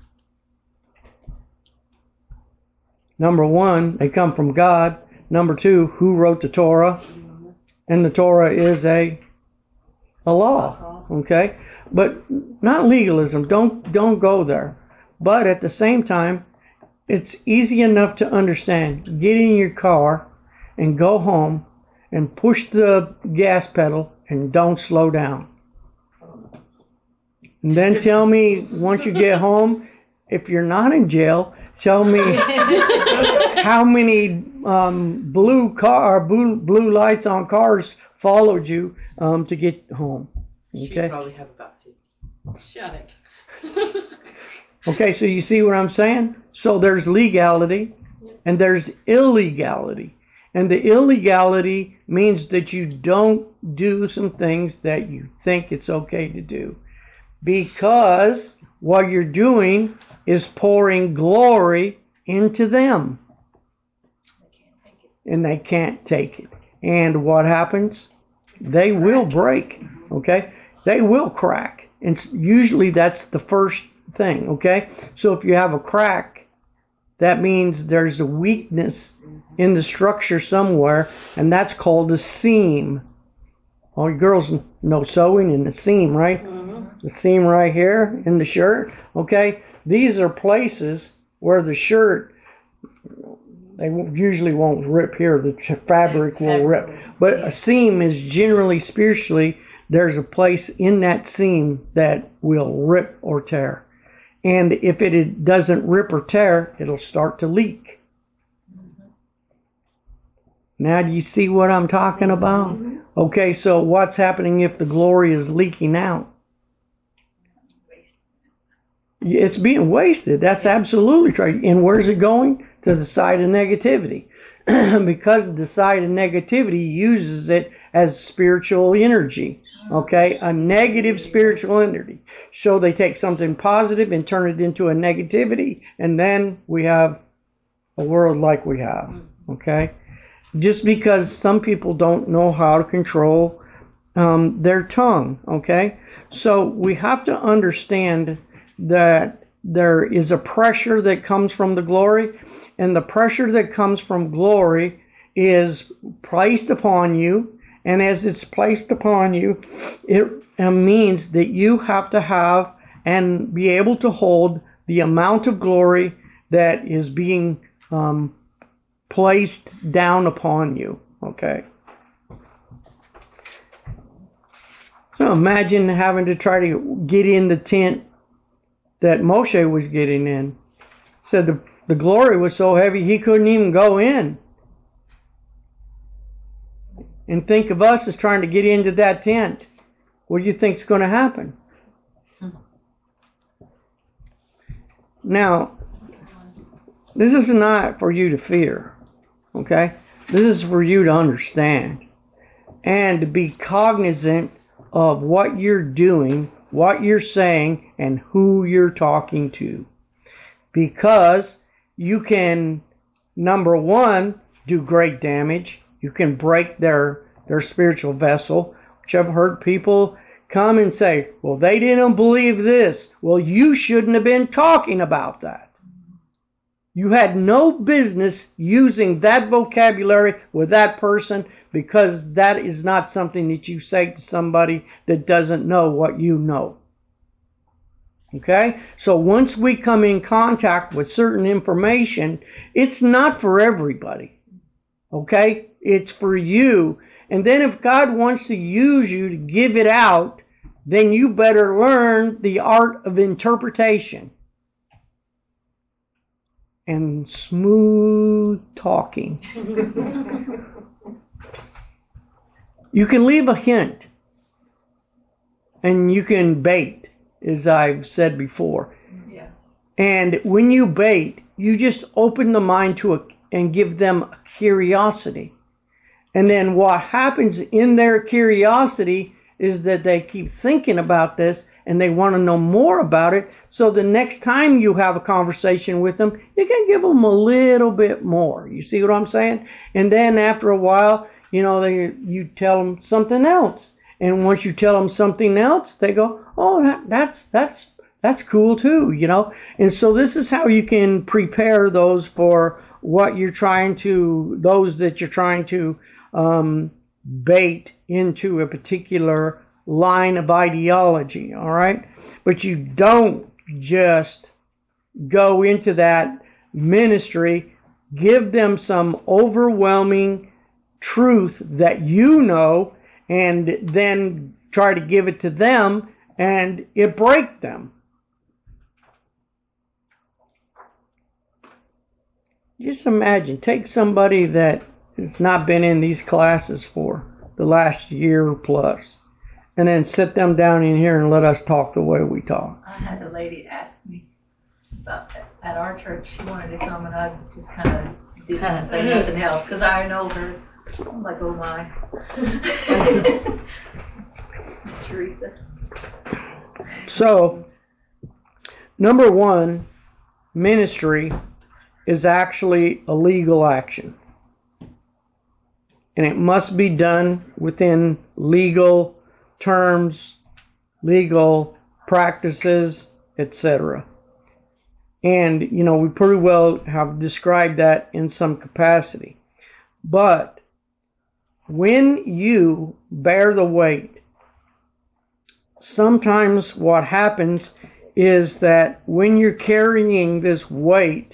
Number one, they come from God. Number two, who wrote the Torah? And the Torah is a a law, okay? But not legalism. Don't don't go there. But at the same time, it's easy enough to understand. Get in your car and go home and push the gas pedal and don't slow down. And then tell me once you get home, if you're not in jail, tell me how many um, blue car blue blue lights on cars followed you um, to get home. Okay. You probably have about two. Shut it. Okay, so you see what I'm saying? So there's legality and there's illegality. And the illegality means that you don't do some things that you think it's okay to do. Because what you're doing is pouring glory into them. And they can't take it. And what happens? They will break. Okay? They will crack. And usually that's the first thing. Okay? So if you have a crack, that means there's a weakness in the structure somewhere, and that's called a seam. All you girls know sewing and the seam, right? Mm-hmm. The seam right here in the shirt. Okay? These are places where the shirt, they usually won't rip here. The fabric will rip. But a seam is generally, spiritually, there's a place in that seam that will rip or tear. And if it doesn't rip or tear, it'll start to leak. Now do you see what I'm talking about? Okay, so what's happening if the glory is leaking out? It's being wasted. That's absolutely true. And where's it going? To the side of negativity. Because the side of negativity uses it as spiritual energy. Okay? A negative spiritual energy. So they take something positive and turn it into a negativity, and then we have a world like we have. Okay? Just because some people don't know how to control um, their tongue. Okay? So we have to understand that there is a pressure that comes from the glory, and the pressure that comes from glory is placed upon you, and as it's placed upon you, it means that you have to have and be able to hold the amount of glory that is being um, placed down upon you. Okay? So imagine having to try to get in the tent that Moshe was getting in. Said the, the glory was so heavy he couldn't even go in. And think of us as trying to get into that tent. What do you think's going to happen? Now, this is not for you to fear. Okay? This is for you to understand. And to be cognizant of what you're doing, what you're saying, and who you're talking to. Because you can, number one, do great damage. You can break their, their spiritual vessel, which I've heard people come and say, well, they didn't believe this. Well, you shouldn't have been talking about that. You had no business using that vocabulary with that person, because that is not something that you say to somebody that doesn't know what you know. Okay? So once we come in contact with certain information, it's not for everybody. Okay? It's for you. And then if God wants to use you to give it out, then you better learn the art of interpretation. And smooth talking. You can leave a hint. And you can bait, as I've said before. Yeah. And when you bait, you just open the mind to a, and give them a curiosity. And then what happens in their curiosity is that they keep thinking about this and they want to know more about it. So the next time you have a conversation with them, you can give them a little bit more. You see what I'm saying? And then after a while, you know, they, you tell them something else. And once you tell them something else, they go, oh, that, that's, that's, that's cool too, you know? And so this is how you can prepare those for what you're trying to, those that you're trying to um, bait into a particular line of ideology, all right? But you don't just go into that ministry, give them some overwhelming truth that you know, and then try to give it to them, and it break them. Just imagine, take somebody that has not been in these classes for the last year plus, and then sit them down in here and let us talk the way we talk. I had a lady ask me about that. At our church, she wanted to come, and I just kind of didn't say nothing else, because I know her. I'm like, oh my. Teresa. So, number one, ministry is actually a legal action. And it must be done within legal terms, legal practices, et cetera. And, you know, we pretty well have described that in some capacity. But when you bear the weight, sometimes what happens is that when you're carrying this weight,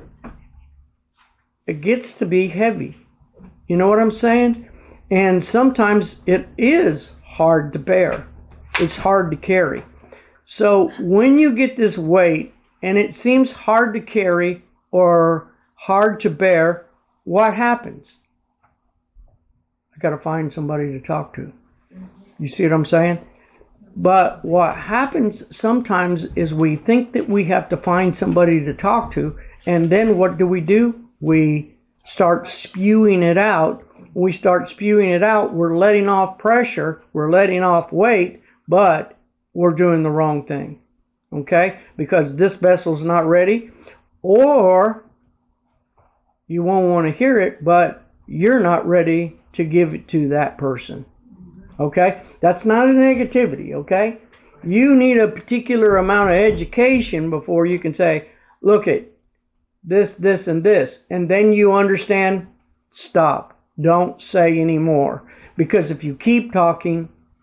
it gets to be heavy. You know what I'm saying? And sometimes it is hard to bear. It's hard to carry. So when you get this weight and it seems hard to carry or hard to bear, what happens? I got to find somebody to talk to. You see what I'm saying? But what happens sometimes is we think that we have to find somebody to talk to, and then what do we do? We start spewing it out. When we start spewing it out, we're letting off pressure, we're letting off weight, but we're doing the wrong thing. Okay? Because this vessel's not ready, or you won't want to hear it, but you're not ready to give it to that person. Okay? That's not a negativity, okay? You need a particular amount of education before you can say, look at this, this, and this. And then you understand, stop. Don't say any more. Because if you keep talking,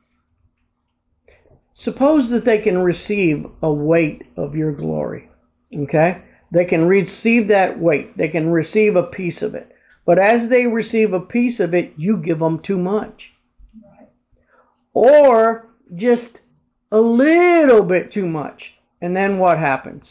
suppose that they can receive a weight of your glory. Okay? They can receive that weight. They can receive a piece of it. But as they receive a piece of it, you give them too much. Or just a little bit too much. And then what happens?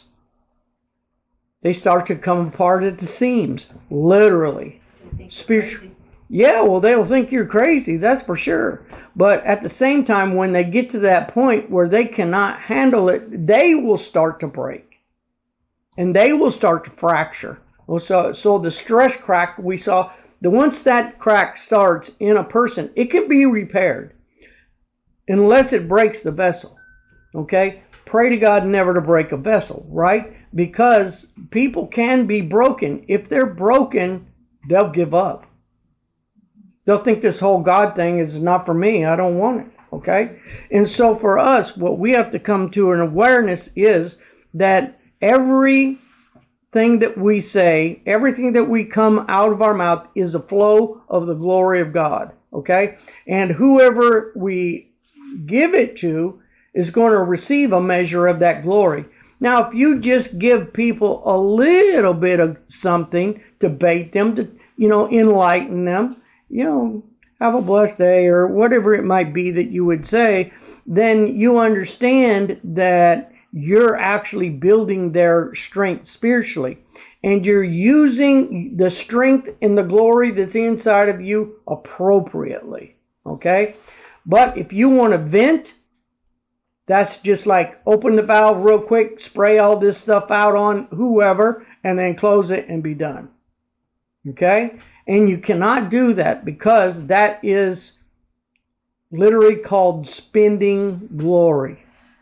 They start to come apart at the seams, literally. Spiritual. Yeah, well, they'll think you're crazy, that's for sure. But at the same time, when they get to that point where they cannot handle it, they will start to break. And they will start to fracture. Well, so, so the stress crack we saw, the once that crack starts in a person, it can be repaired. Unless it breaks the vessel. Okay? Pray to God never to break a vessel, right? Because people can be broken. If they're broken, they'll give up. They'll think this whole God thing is not for me. I don't want it. Okay? And so for us, what we have to come to an awareness is that everything that we say, everything that we come out of our mouth is a flow of the glory of God. Okay? And whoever we give it to is going to receive a measure of that glory. Now, if you just give people a little bit of something to bait them, to, you know, enlighten them, you know, have a blessed day or whatever it might be that you would say, then you understand that you're actually building their strength spiritually. And you're using the strength and the glory that's inside of you appropriately. Okay? But if you want to vent, that's just like open the valve real quick, spray all this stuff out on whoever, and then close it and be done. Okay? And you cannot do that because that is literally called spending glory.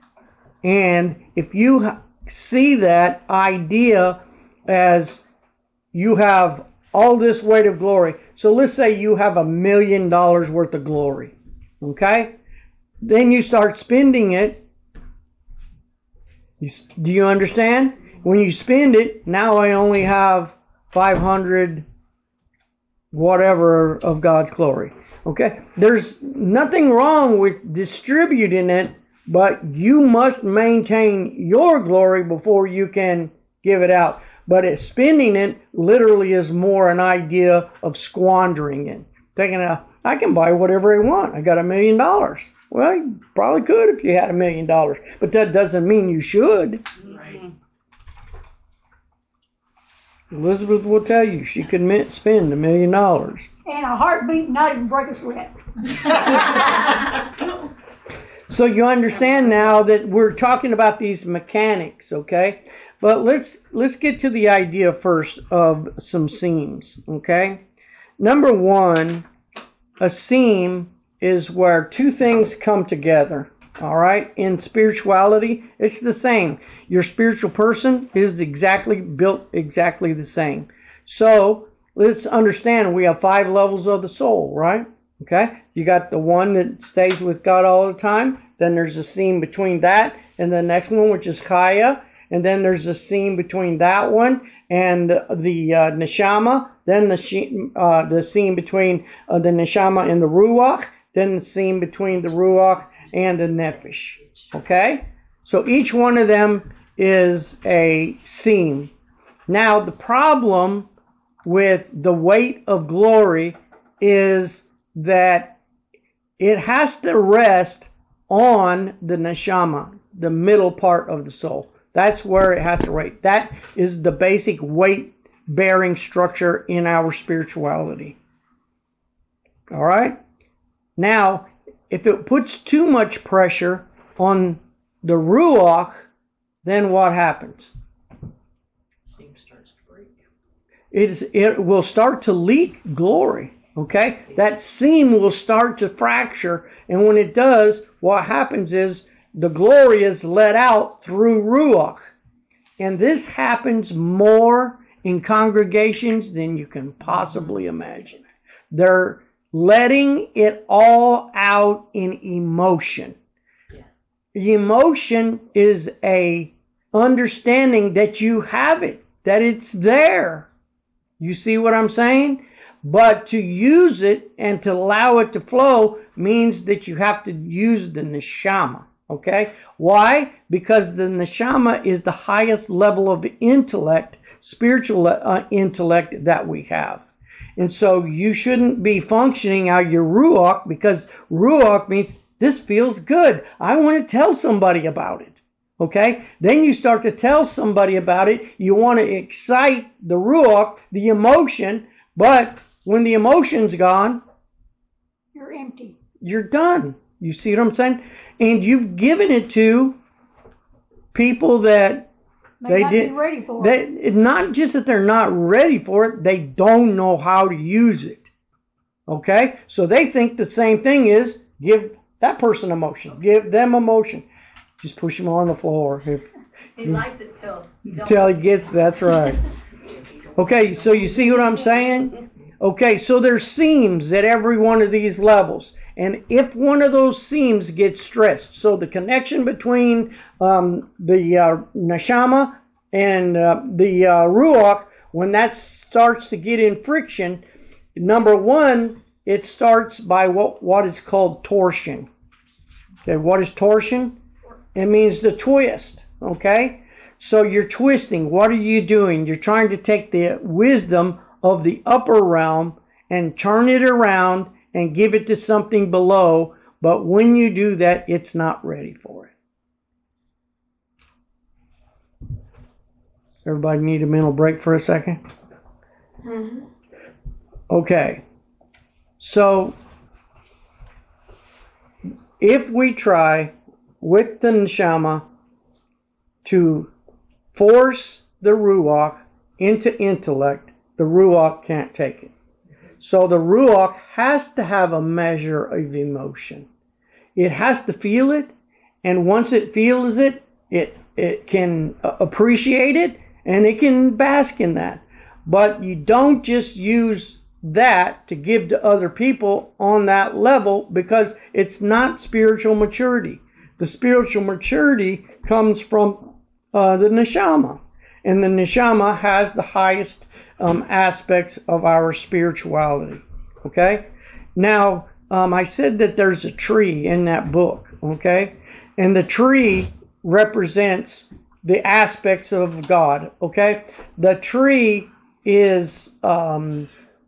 And if you see that idea as you have all this weight of glory, so let's say you have a million dollars worth of glory. Okay? Then you start spending it. You, do you understand? When you spend it, now I only have five hundred whatever of God's glory. Okay? There's nothing wrong with distributing it, but you must maintain your glory before you can give it out. But it, spending it literally is more an idea of squandering it. Thinking, uh, I can buy whatever I want. I got a million dollars. Well, you probably could if you had a million dollars. But that doesn't mean you should. Right. Elizabeth will tell you she could spend a million dollars. And a heartbeat, not even break a sweat. So you understand now that we're talking about these mechanics, okay? But let's let's get to the idea first of some seams, okay? Number one, a seam is where two things come together, all right? In spirituality, it's the same. Your spiritual person is exactly built exactly the same. So let's understand we have five levels of the soul, right? Okay? You got the one that stays with God all the time. Then there's a seam between that and the next one, which is Kaya. And then there's a seam between that one and the uh, Neshama. Then the, she, uh, the seam between uh, the Neshama and the Ruach. Then the seam between the Ruach and the Nefesh. Okay? So each one of them is a seam. Now, the problem with the weight of glory is that it has to rest on the neshama, the middle part of the soul. That's where it has to rest. That is the basic weight-bearing structure in our spirituality. All right? Now, if it puts too much pressure on the Ruach, then what happens? Seam starts to break. It, is, it will start to leak glory. Okay? That seam will start to fracture, and when it does, what happens is the glory is let out through Ruach. And this happens more in congregations than you can possibly imagine. They're letting it all out in emotion. The emotion is a understanding that you have it, that it's there. You see what I'm saying? But to use it and to allow it to flow means that you have to use the neshama. Okay? Why? Because the neshama is the highest level of intellect, spiritual uh, intellect that we have. And so you shouldn't be functioning out your ruach, because ruach means this feels good. I want to tell somebody about it. Okay? Then you start to tell somebody about it. You want to excite the ruach, the emotion, but when the emotion's gone, You're empty. You're done. You see what I'm saying? And you've given it to people that May they not did. be ready for They, it. it, not just that they're not ready for it, they don't know how to use it. Okay? So they think the same thing is give that person emotion, give them emotion. Just push them on the floor. If, He likes it till you don't. Till he gets, that's right. Okay, so you see what I'm saying? Okay, so there's seams at every one of these levels. And if one of those seams gets stressed, so the connection between um, the uh, neshama and uh, the uh, ruach, when that starts to get in friction, number one, it starts by what, what is called torsion. Okay, what is torsion? It means the twist, okay? So you're twisting. What are you doing? You're trying to take the wisdom of the upper realm and turn it around and give it to something below. But when you do that, it's not ready for it. Everybody need a mental break for a second? Mm-hmm. Okay. So if we try with the neshama to force the ruach into intellect, the ruach can't take it. So the ruach has to have a measure of emotion. It has to feel it, and once it feels it, it it can appreciate it, and it can bask in that. But you don't just use that to give to other people on that level because it's not spiritual maturity. The spiritual maturity comes from uh, the neshama. And the neshama has the highest um, aspects of our spirituality. Okay? Now, um, I said that there's a tree in that book. Okay? And the tree represents the aspects of God. Okay? The tree is um,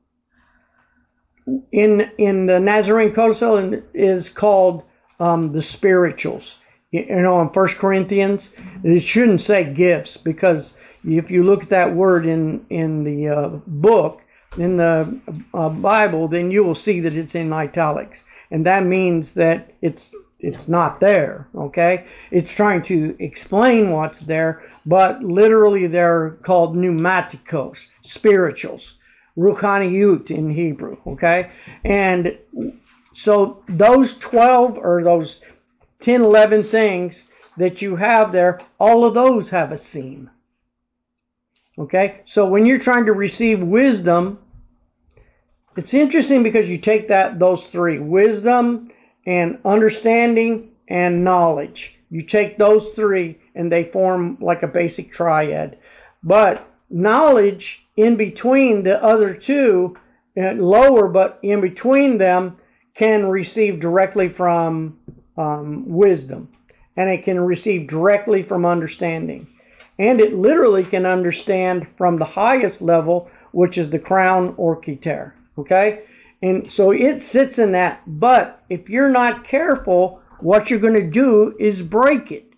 in in the Nazarene Codicil is called um, the spirituals. You know, in First Corinthians, it shouldn't say gifts because if you look at that word in in the uh, book in the uh, Bible, then you will see that it's in italics, and that means that it's it's not there. Okay, it's trying to explain what's there, but literally they're called pneumatikos, spirituals, ruchaniyut in Hebrew. Okay, and so those twelve or those ten, eleven things that you have there, all of those have a seam. Okay, so when you're trying to receive wisdom, it's interesting because you take that those three, wisdom and understanding and knowledge. You take those three and they form like a basic triad. But knowledge in between the other two, lower but in between them, can receive directly from um, wisdom. And it can receive directly from understanding. And it literally can understand from the highest level, which is the crown or keter. Okay? And so it sits in that. But if you're not careful, what you're going to do is break it.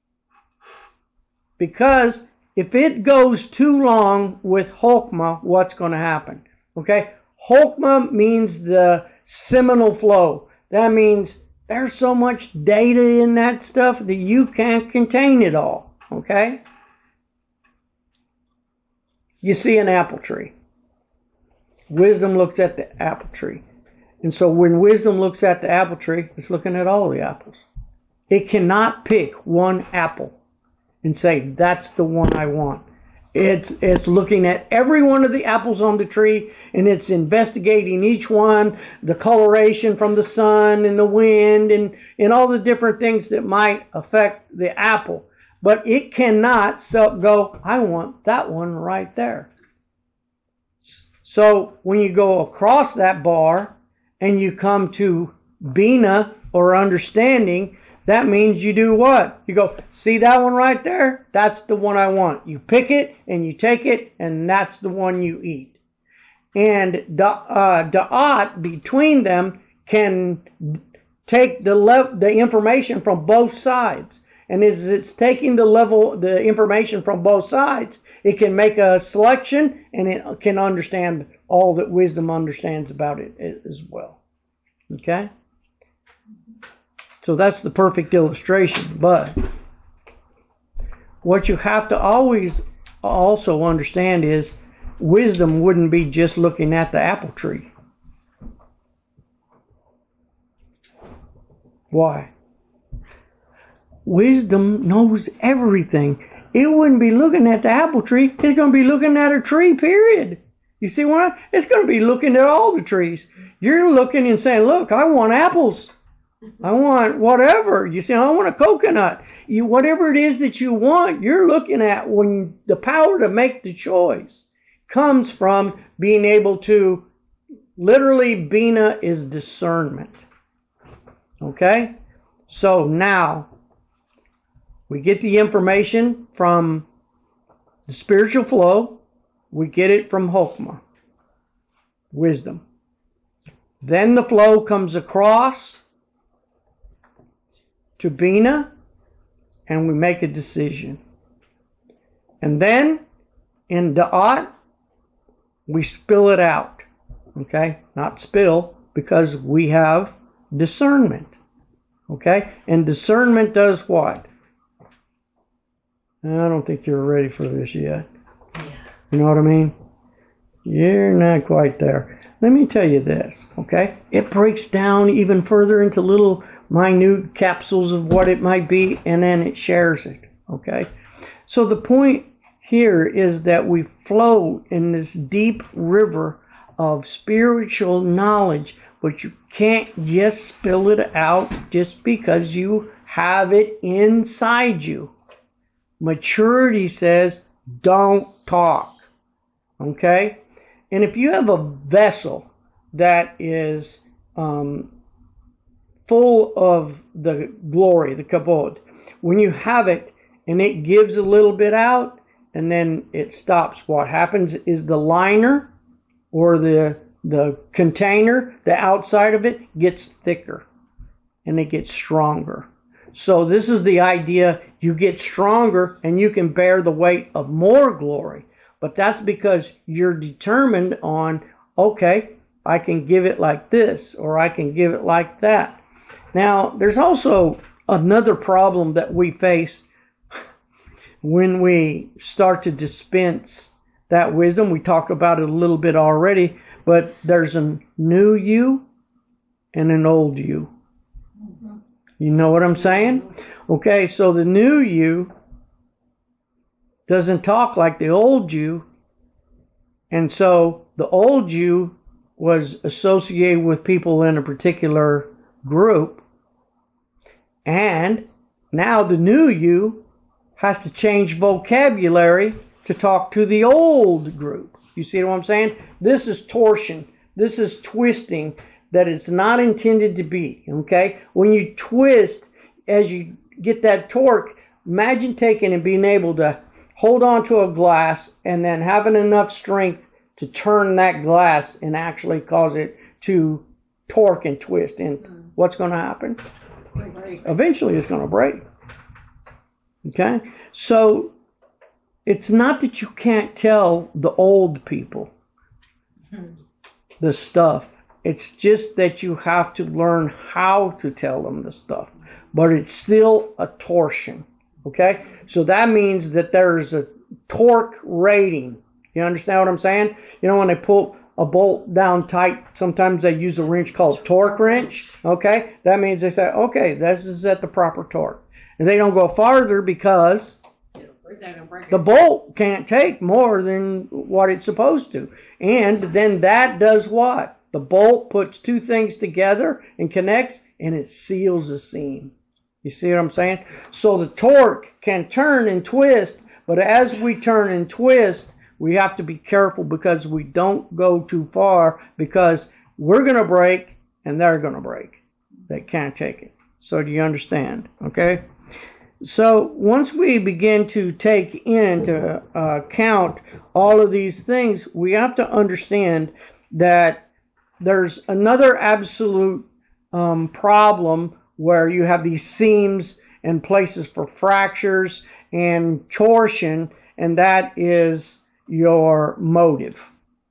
Because if it goes too long with Chokmah, what's going to happen? Okay? Chokmah means the seminal flow. That means there's so much data in that stuff that you can't contain it all. Okay? You see an apple tree. Wisdom looks at the apple tree. And so when wisdom looks at the apple tree, it's looking at all the apples. It cannot pick one apple and say, that's the one I want. It's it's looking at every one of the apples on the tree, and it's investigating each one, the coloration from the sun and the wind and, and all the different things that might affect the apple. But it cannot so go, I want that one right there. So when you go across that bar and you come to Bina or understanding, that means you do what? You go, see that one right there? That's the one I want. You pick it and you take it, and that's the one you eat. And da, uh, Da'at between them can take the le- the information from both sides. And as it's taking the level, the information from both sides, it can make a selection and it can understand all that wisdom understands about it as well. Okay? So that's the perfect illustration. But what you have to always also understand is wisdom wouldn't be just looking at the apple tree. Why? Wisdom knows everything. It wouldn't be looking at the apple tree. It's going to be looking at a tree, period. You see what? It's going to be looking at all the trees. You're looking and saying, look, I want apples. I want whatever. You say, I want a coconut. You, whatever it is that you want, you're looking at when the power to make the choice comes from being able to, literally, Bina is discernment. Okay? So now, we get the information from the spiritual flow. We get it from Chokmah, wisdom. Then the flow comes across to Bina, and we make a decision. And then, in Da'at, we spill it out. Okay? Not spill, because we have discernment. Okay? And discernment does what? I don't think you're ready for this yet. Yeah. You know what I mean? You're not quite there. Let me tell you this, okay? It breaks down even further into little minute capsules of what it might be, and then it shares it, okay? So the point here is that we flow in this deep river of spiritual knowledge, but you can't just spill it out just because you have it inside you. Maturity says, don't talk. Okay? And if you have a vessel that is um, full of the glory, the kabod, when you have it and it gives a little bit out and then it stops, what happens is the liner or the the container, the outside of it gets thicker and it gets stronger. So this is the idea, you get stronger and you can bear the weight of more glory. But that's because you're determined on, okay, I can give it like this or I can give it like that. Now, there's also another problem that we face when we start to dispense that wisdom. We talked about it a little bit already, but there's a new you and an old you. You know what I'm saying? Okay, so the new you doesn't talk like the old you, and so the old you was associated with people in a particular group, and now the new you has to change vocabulary to talk to the old group. You see what I'm saying? This is torsion. This is twisting that it's not intended to be. Okay? When you twist, as you get that torque, imagine taking and being able to hold on to a glass and then having enough strength to turn that glass and actually cause it to torque and twist. And mm. what's going to happen? Eventually it's going to break. Okay? So it's not that you can't tell the old people the stuff. It's just that you have to learn how to tell them the stuff. But it's still a torsion. Okay? So that means that there's a torque rating. You understand what I'm saying? You know, when they pull a bolt down tight, sometimes they use a wrench called torque wrench. Okay? That means they say, okay, this is at the proper torque. And they don't go farther because the bolt can't take more than what it's supposed to. And then that does what? The bolt puts two things together and connects, and it seals a seam. You see what I'm saying? So the torque can turn and twist, but as we turn and twist, we have to be careful because we don't go too far, because we're going to break and they're going to break. They can't take it. So do you understand? Okay? So once we begin to take into uh, account all of these things, we have to understand that there's another absolute um, problem where you have these seams and places for fractures and torsion, and that is your motive.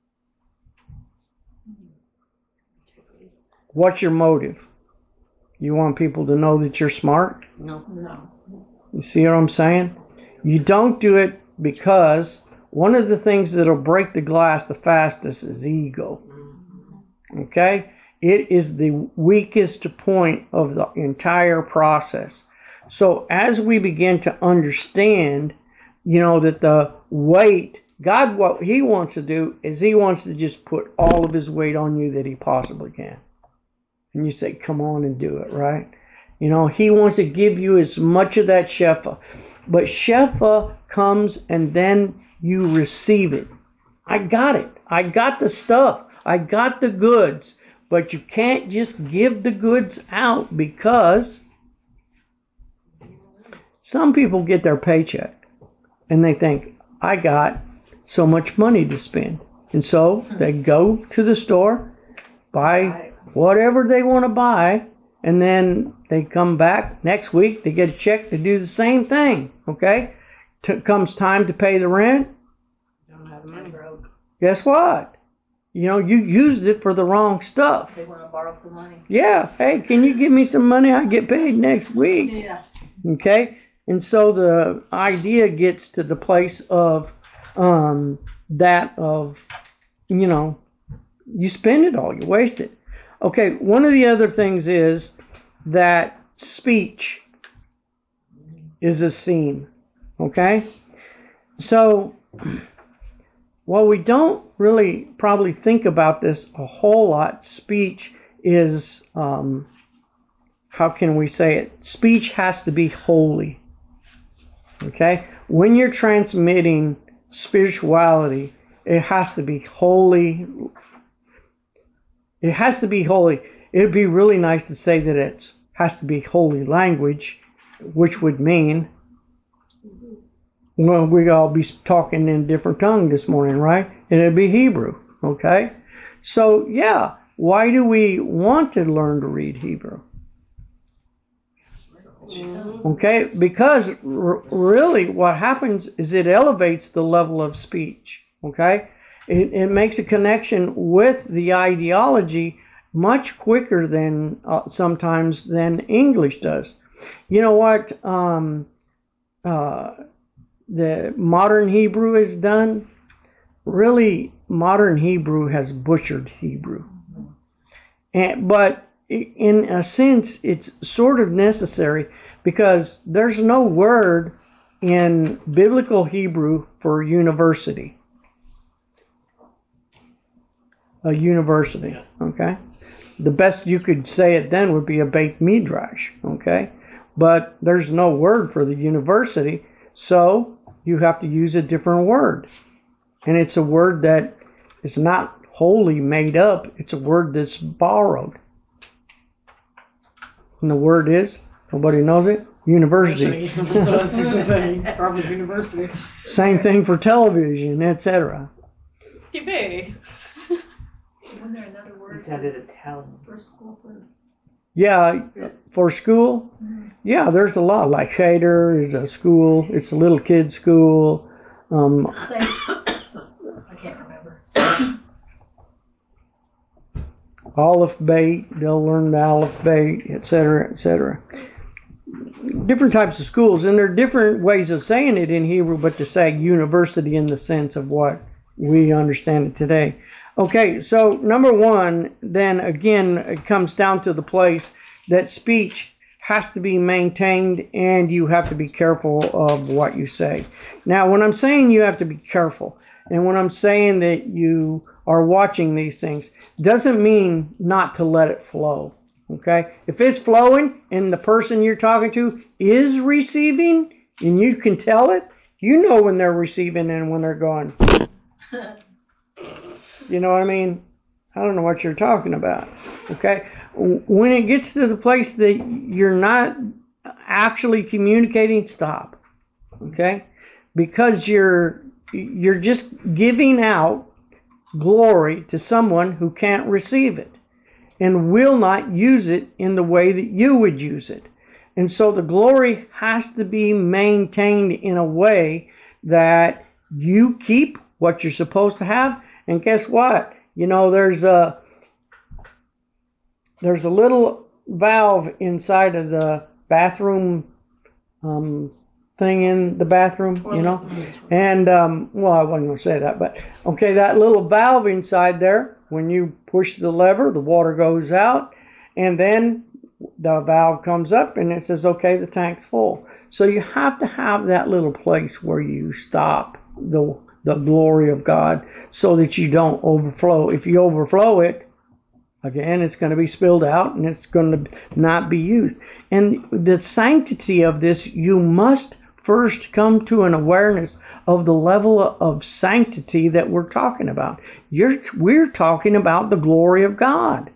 What's your motive? You want people to know that you're smart? No. No. You see what I'm saying? You don't do it because one of the things that'll break the glass the fastest is ego. Okay? It is the weakest point of the entire process. So as we begin to understand, you know, that the weight, God, what He wants to do is He wants to just put all of His weight on you that He possibly can. And you say, come on and do it, right? You know, He wants to give you as much of that shefa. But shefa comes and then you receive it. I got it. I got the stuff. I got the goods. But you can't just give the goods out, because some people get their paycheck and they think, I got so much money to spend. And so they go to the store, buy whatever they want to buy, and then they come back next week, they get a check to do the same thing. Okay? T- comes time to pay the rent. Don't have the money. Guess what? You know, you used it for the wrong stuff. They want to borrow some money. Yeah. Hey, can you give me some money? I get paid next week. Yeah. Okay? And so the idea gets to the place of um, that of, you know, you spend it all, you waste it. Okay, one of the other things is that speech is a seam. Okay? So Well, we don't really probably think about this a whole lot. Speech is, um, how can we say it? Speech has to be holy. Okay? When you're transmitting spirituality, it has to be holy. It has to be holy. It'd be really nice to say that it has to be holy language, which would mean, well, we all be talking in a different tongue this morning, right? And it'd be Hebrew, okay? So, yeah, why do we want to learn to read Hebrew? Okay, because r- really what happens is it elevates the level of speech, okay? It, it makes a connection with the ideology much quicker than uh, sometimes than English does. You know what um, uh, the modern Hebrew has done? Really, modern Hebrew has butchered Hebrew. And, but in a sense, it's sort of necessary because there's no word in biblical Hebrew for university. A university, okay? The best you could say it then would be a Beit Midrash, okay? But there's no word for the university, so you have to use a different word. And it's a word that is not wholly made up. It's a word that's borrowed. And the word is, nobody knows it, university. That's what I was going to say. Probably university. Same thing for television, et cetera. T V. Wasn't there another word It sounded Italian. for school for? Yeah, for school, yeah, there's a lot. Like Cheder is a school. It's a little kid's school. Um, Say, I can't remember. Aleph Beit, they'll learn the Aleph Beit, et cetera, et cetera. Different types of schools, and there are different ways of saying it in Hebrew, but to say university in the sense of what we understand it today. Okay, so number one, then again, it comes down to the place that speech has to be maintained and you have to be careful of what you say. Now, when I'm saying you have to be careful, and when I'm saying that you are watching these things, doesn't mean not to let it flow. Okay? If it's flowing and the person you're talking to is receiving, and you can tell it, you know when they're receiving and when they're going. You know what I mean? I don't know what you're talking about. Okay? When it gets to the place that you're not actually communicating, stop. Okay? Because you're you're just giving out glory to someone who can't receive it and will not use it in the way that you would use it. And so the glory has to be maintained in a way that you keep what you're supposed to have. And guess what? You know, there's a there's a little valve inside of the bathroom um, thing in the bathroom, you know. And, um, well, I wasn't going to say that, but, okay, that little valve inside there, when you push the lever, the water goes out, and then the valve comes up and it says, okay, the tank's full. So you have to have that little place where you stop the the glory of God so that you don't overflow. If you overflow it, again, it's going to be spilled out and it's going to not be used. And the sanctity of this, you must first come to an awareness of the level of sanctity that we're talking about. You're, we're talking about the glory of God.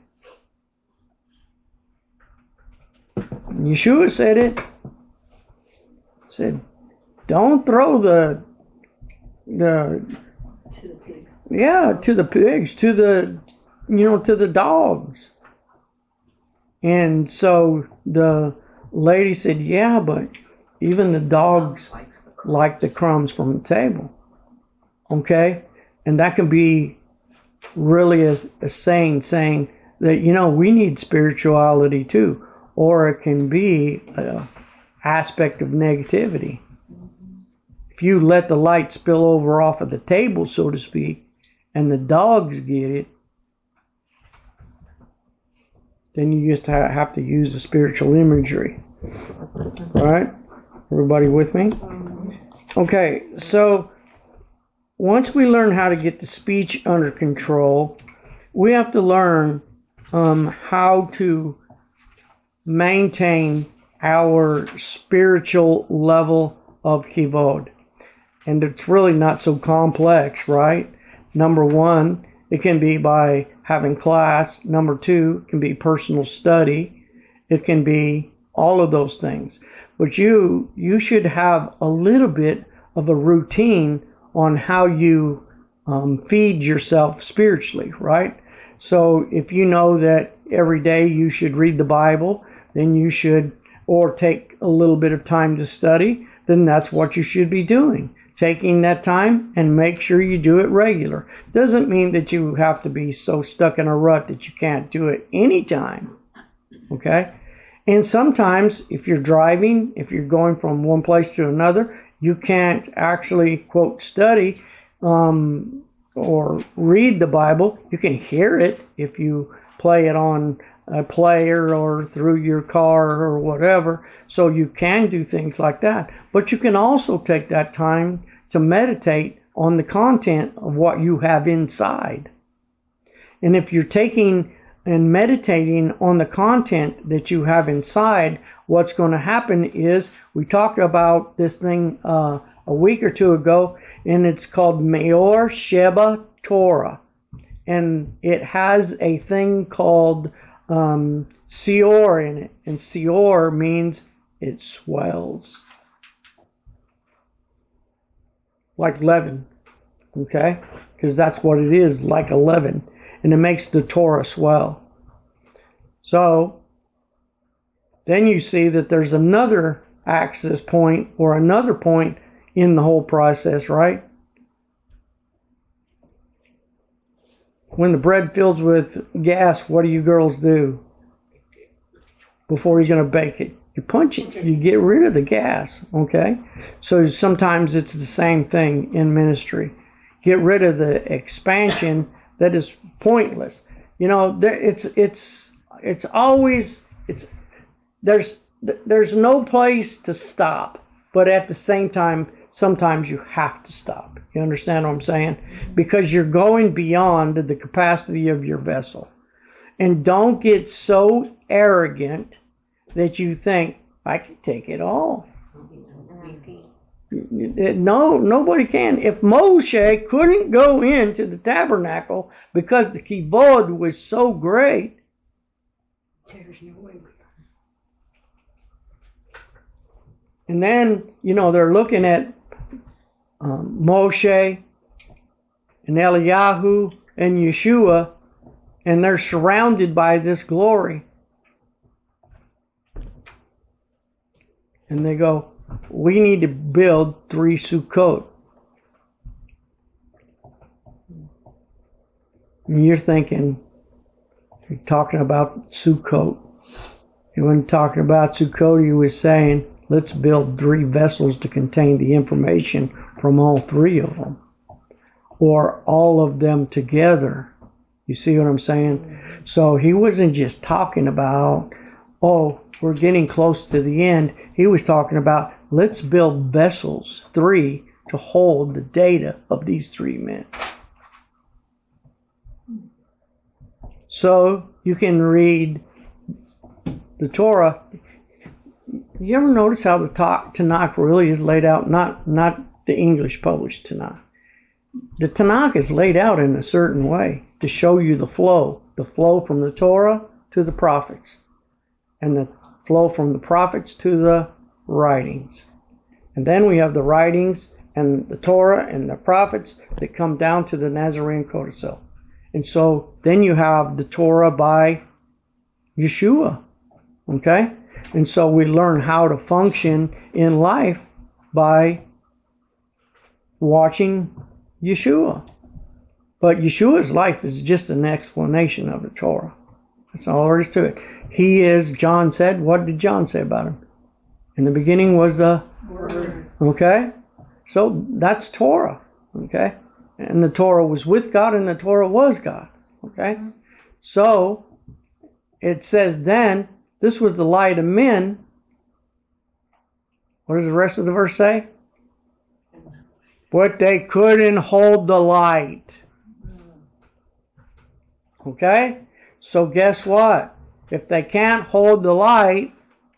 Yeshua said it. He said, don't throw the the To the pig. yeah to the pigs, to the you know to the dogs. And so the lady said, yeah, but even the dogs like the crumbs from the table. Okay? And that can be really a, a saying saying that, you know, we need spirituality too. Or it can be an aspect of negativity. If you let the light spill over off of the table, so to speak, and the dogs get it, then you just have to use the spiritual imagery. All right? Everybody with me? Okay, so once we learn how to get the speech under control, we have to learn um, how to maintain our spiritual level of kivod. And it's really not so complex, right? Number one, it can be by having class. Number two, it can be personal study. It can be all of those things. But you you should have a little bit of a routine on how you um, feed yourself spiritually, right? So if you know that every day you should read the Bible, then you should, or take a little bit of time to study, then that's what you should be doing. Taking that time and make sure you do it regular. Doesn't mean that you have to be so stuck in a rut that you can't do it anytime. Okay? And sometimes if you're driving, if you're going from one place to another, you can't actually, quote, study um, or read the Bible. You can hear it if you play it on a player or through your car or whatever. So you can do things like that. But you can also take that time to meditate on the content of what you have inside. And if you're taking and meditating on the content that you have inside, what's going to happen is, we talked about this thing uh, a week or two ago, and it's called Meor Sheba Torah. And it has a thing called um, Seor in it. And Seor means it swells. Like leaven. Okay? Because that's what it is, like a leaven. And it makes the Torah swell. So, then you see that there's another access point or another point in the whole process, right? When the bread fills with gas, what do you girls do before you're going to bake it? You punch it. You get rid of the gas, okay? So sometimes it's the same thing in ministry. Get rid of the expansion that is pointless. You know, it's it's it's always it's there's there's no place to stop, but at the same time, sometimes you have to stop. You understand what I'm saying? Because you're going beyond the capacity of your vessel. And don't get so arrogant that you think, I can take it all. No, nobody can. If Moshe couldn't go into the tabernacle because the kivod was so great, There's no way. and then, you know, they're looking at um, Moshe and Eliyahu and Yeshua, and they're surrounded by this glory. And they go, we need to build three Sukkot. And you're thinking, you're talking about Sukkot. He wasn't talking about Sukkot, he was saying, let's build three vessels to contain the information from all three of them. Or all of them together. You see what I'm saying? So he wasn't just talking about, oh, we're getting close to the end. He was talking about, let's build vessels, three, to hold the data of these three men. So you can read the Torah. You ever notice how the Tanakh really is laid out? Not not the English published Tanakh. The Tanakh is laid out in a certain way to show you the flow. The flow from the Torah to the prophets. And the flow from the prophets to the writings. And then we have the writings and the Torah and the prophets that come down to the Nazarene Codicil. And so then you have the Torah by Yeshua. Okay? And so we learn how to function in life by watching Yeshua. But Yeshua's life is just an explanation of the Torah. That's all there is to it. He is, John said, what did John say about him? In the beginning was the Word. Okay? So that's Torah. Okay? And the Torah was with God and the Torah was God. Okay? Mm-hmm. So it says then, this was the light of men. What does the rest of the verse say? but they couldn't hold the light. Okay? So guess what? If they can't hold the light,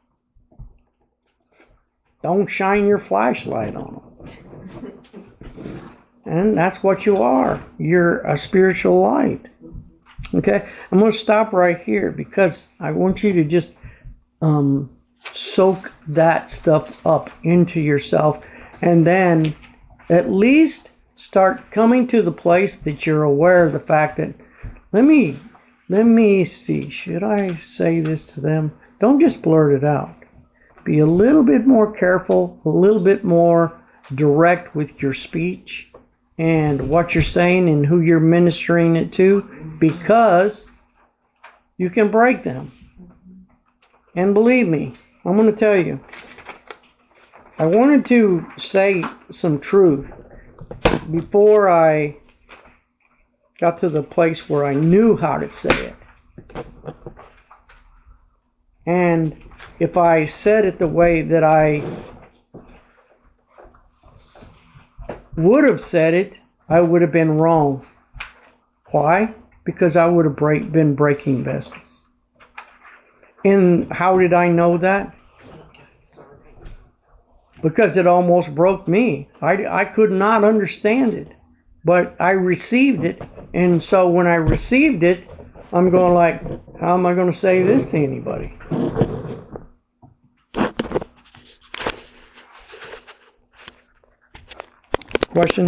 don't shine your flashlight on them. And that's what you are. You're a spiritual light. Okay? I'm going to stop right here because I want you to just um, soak that stuff up into yourself, and then at least start coming to the place that you're aware of the fact that, let me, let me see, should I say this to them? Don't just blurt it out. Be a little bit more careful, a little bit more direct with your speech and what you're saying and who you're ministering it to, because you can break them. And believe me, I'm going to tell you, I wanted to say some truth before I got to the place where I knew how to say it. And if I said it the way that I would have said it, I would have been wrong. Why? Because I would have break, been breaking vessels. And how did I know that? Because it almost broke me. I, I could not understand it. But I received it. And so when I received it, I'm going like, how am I going to say this to anybody? Question?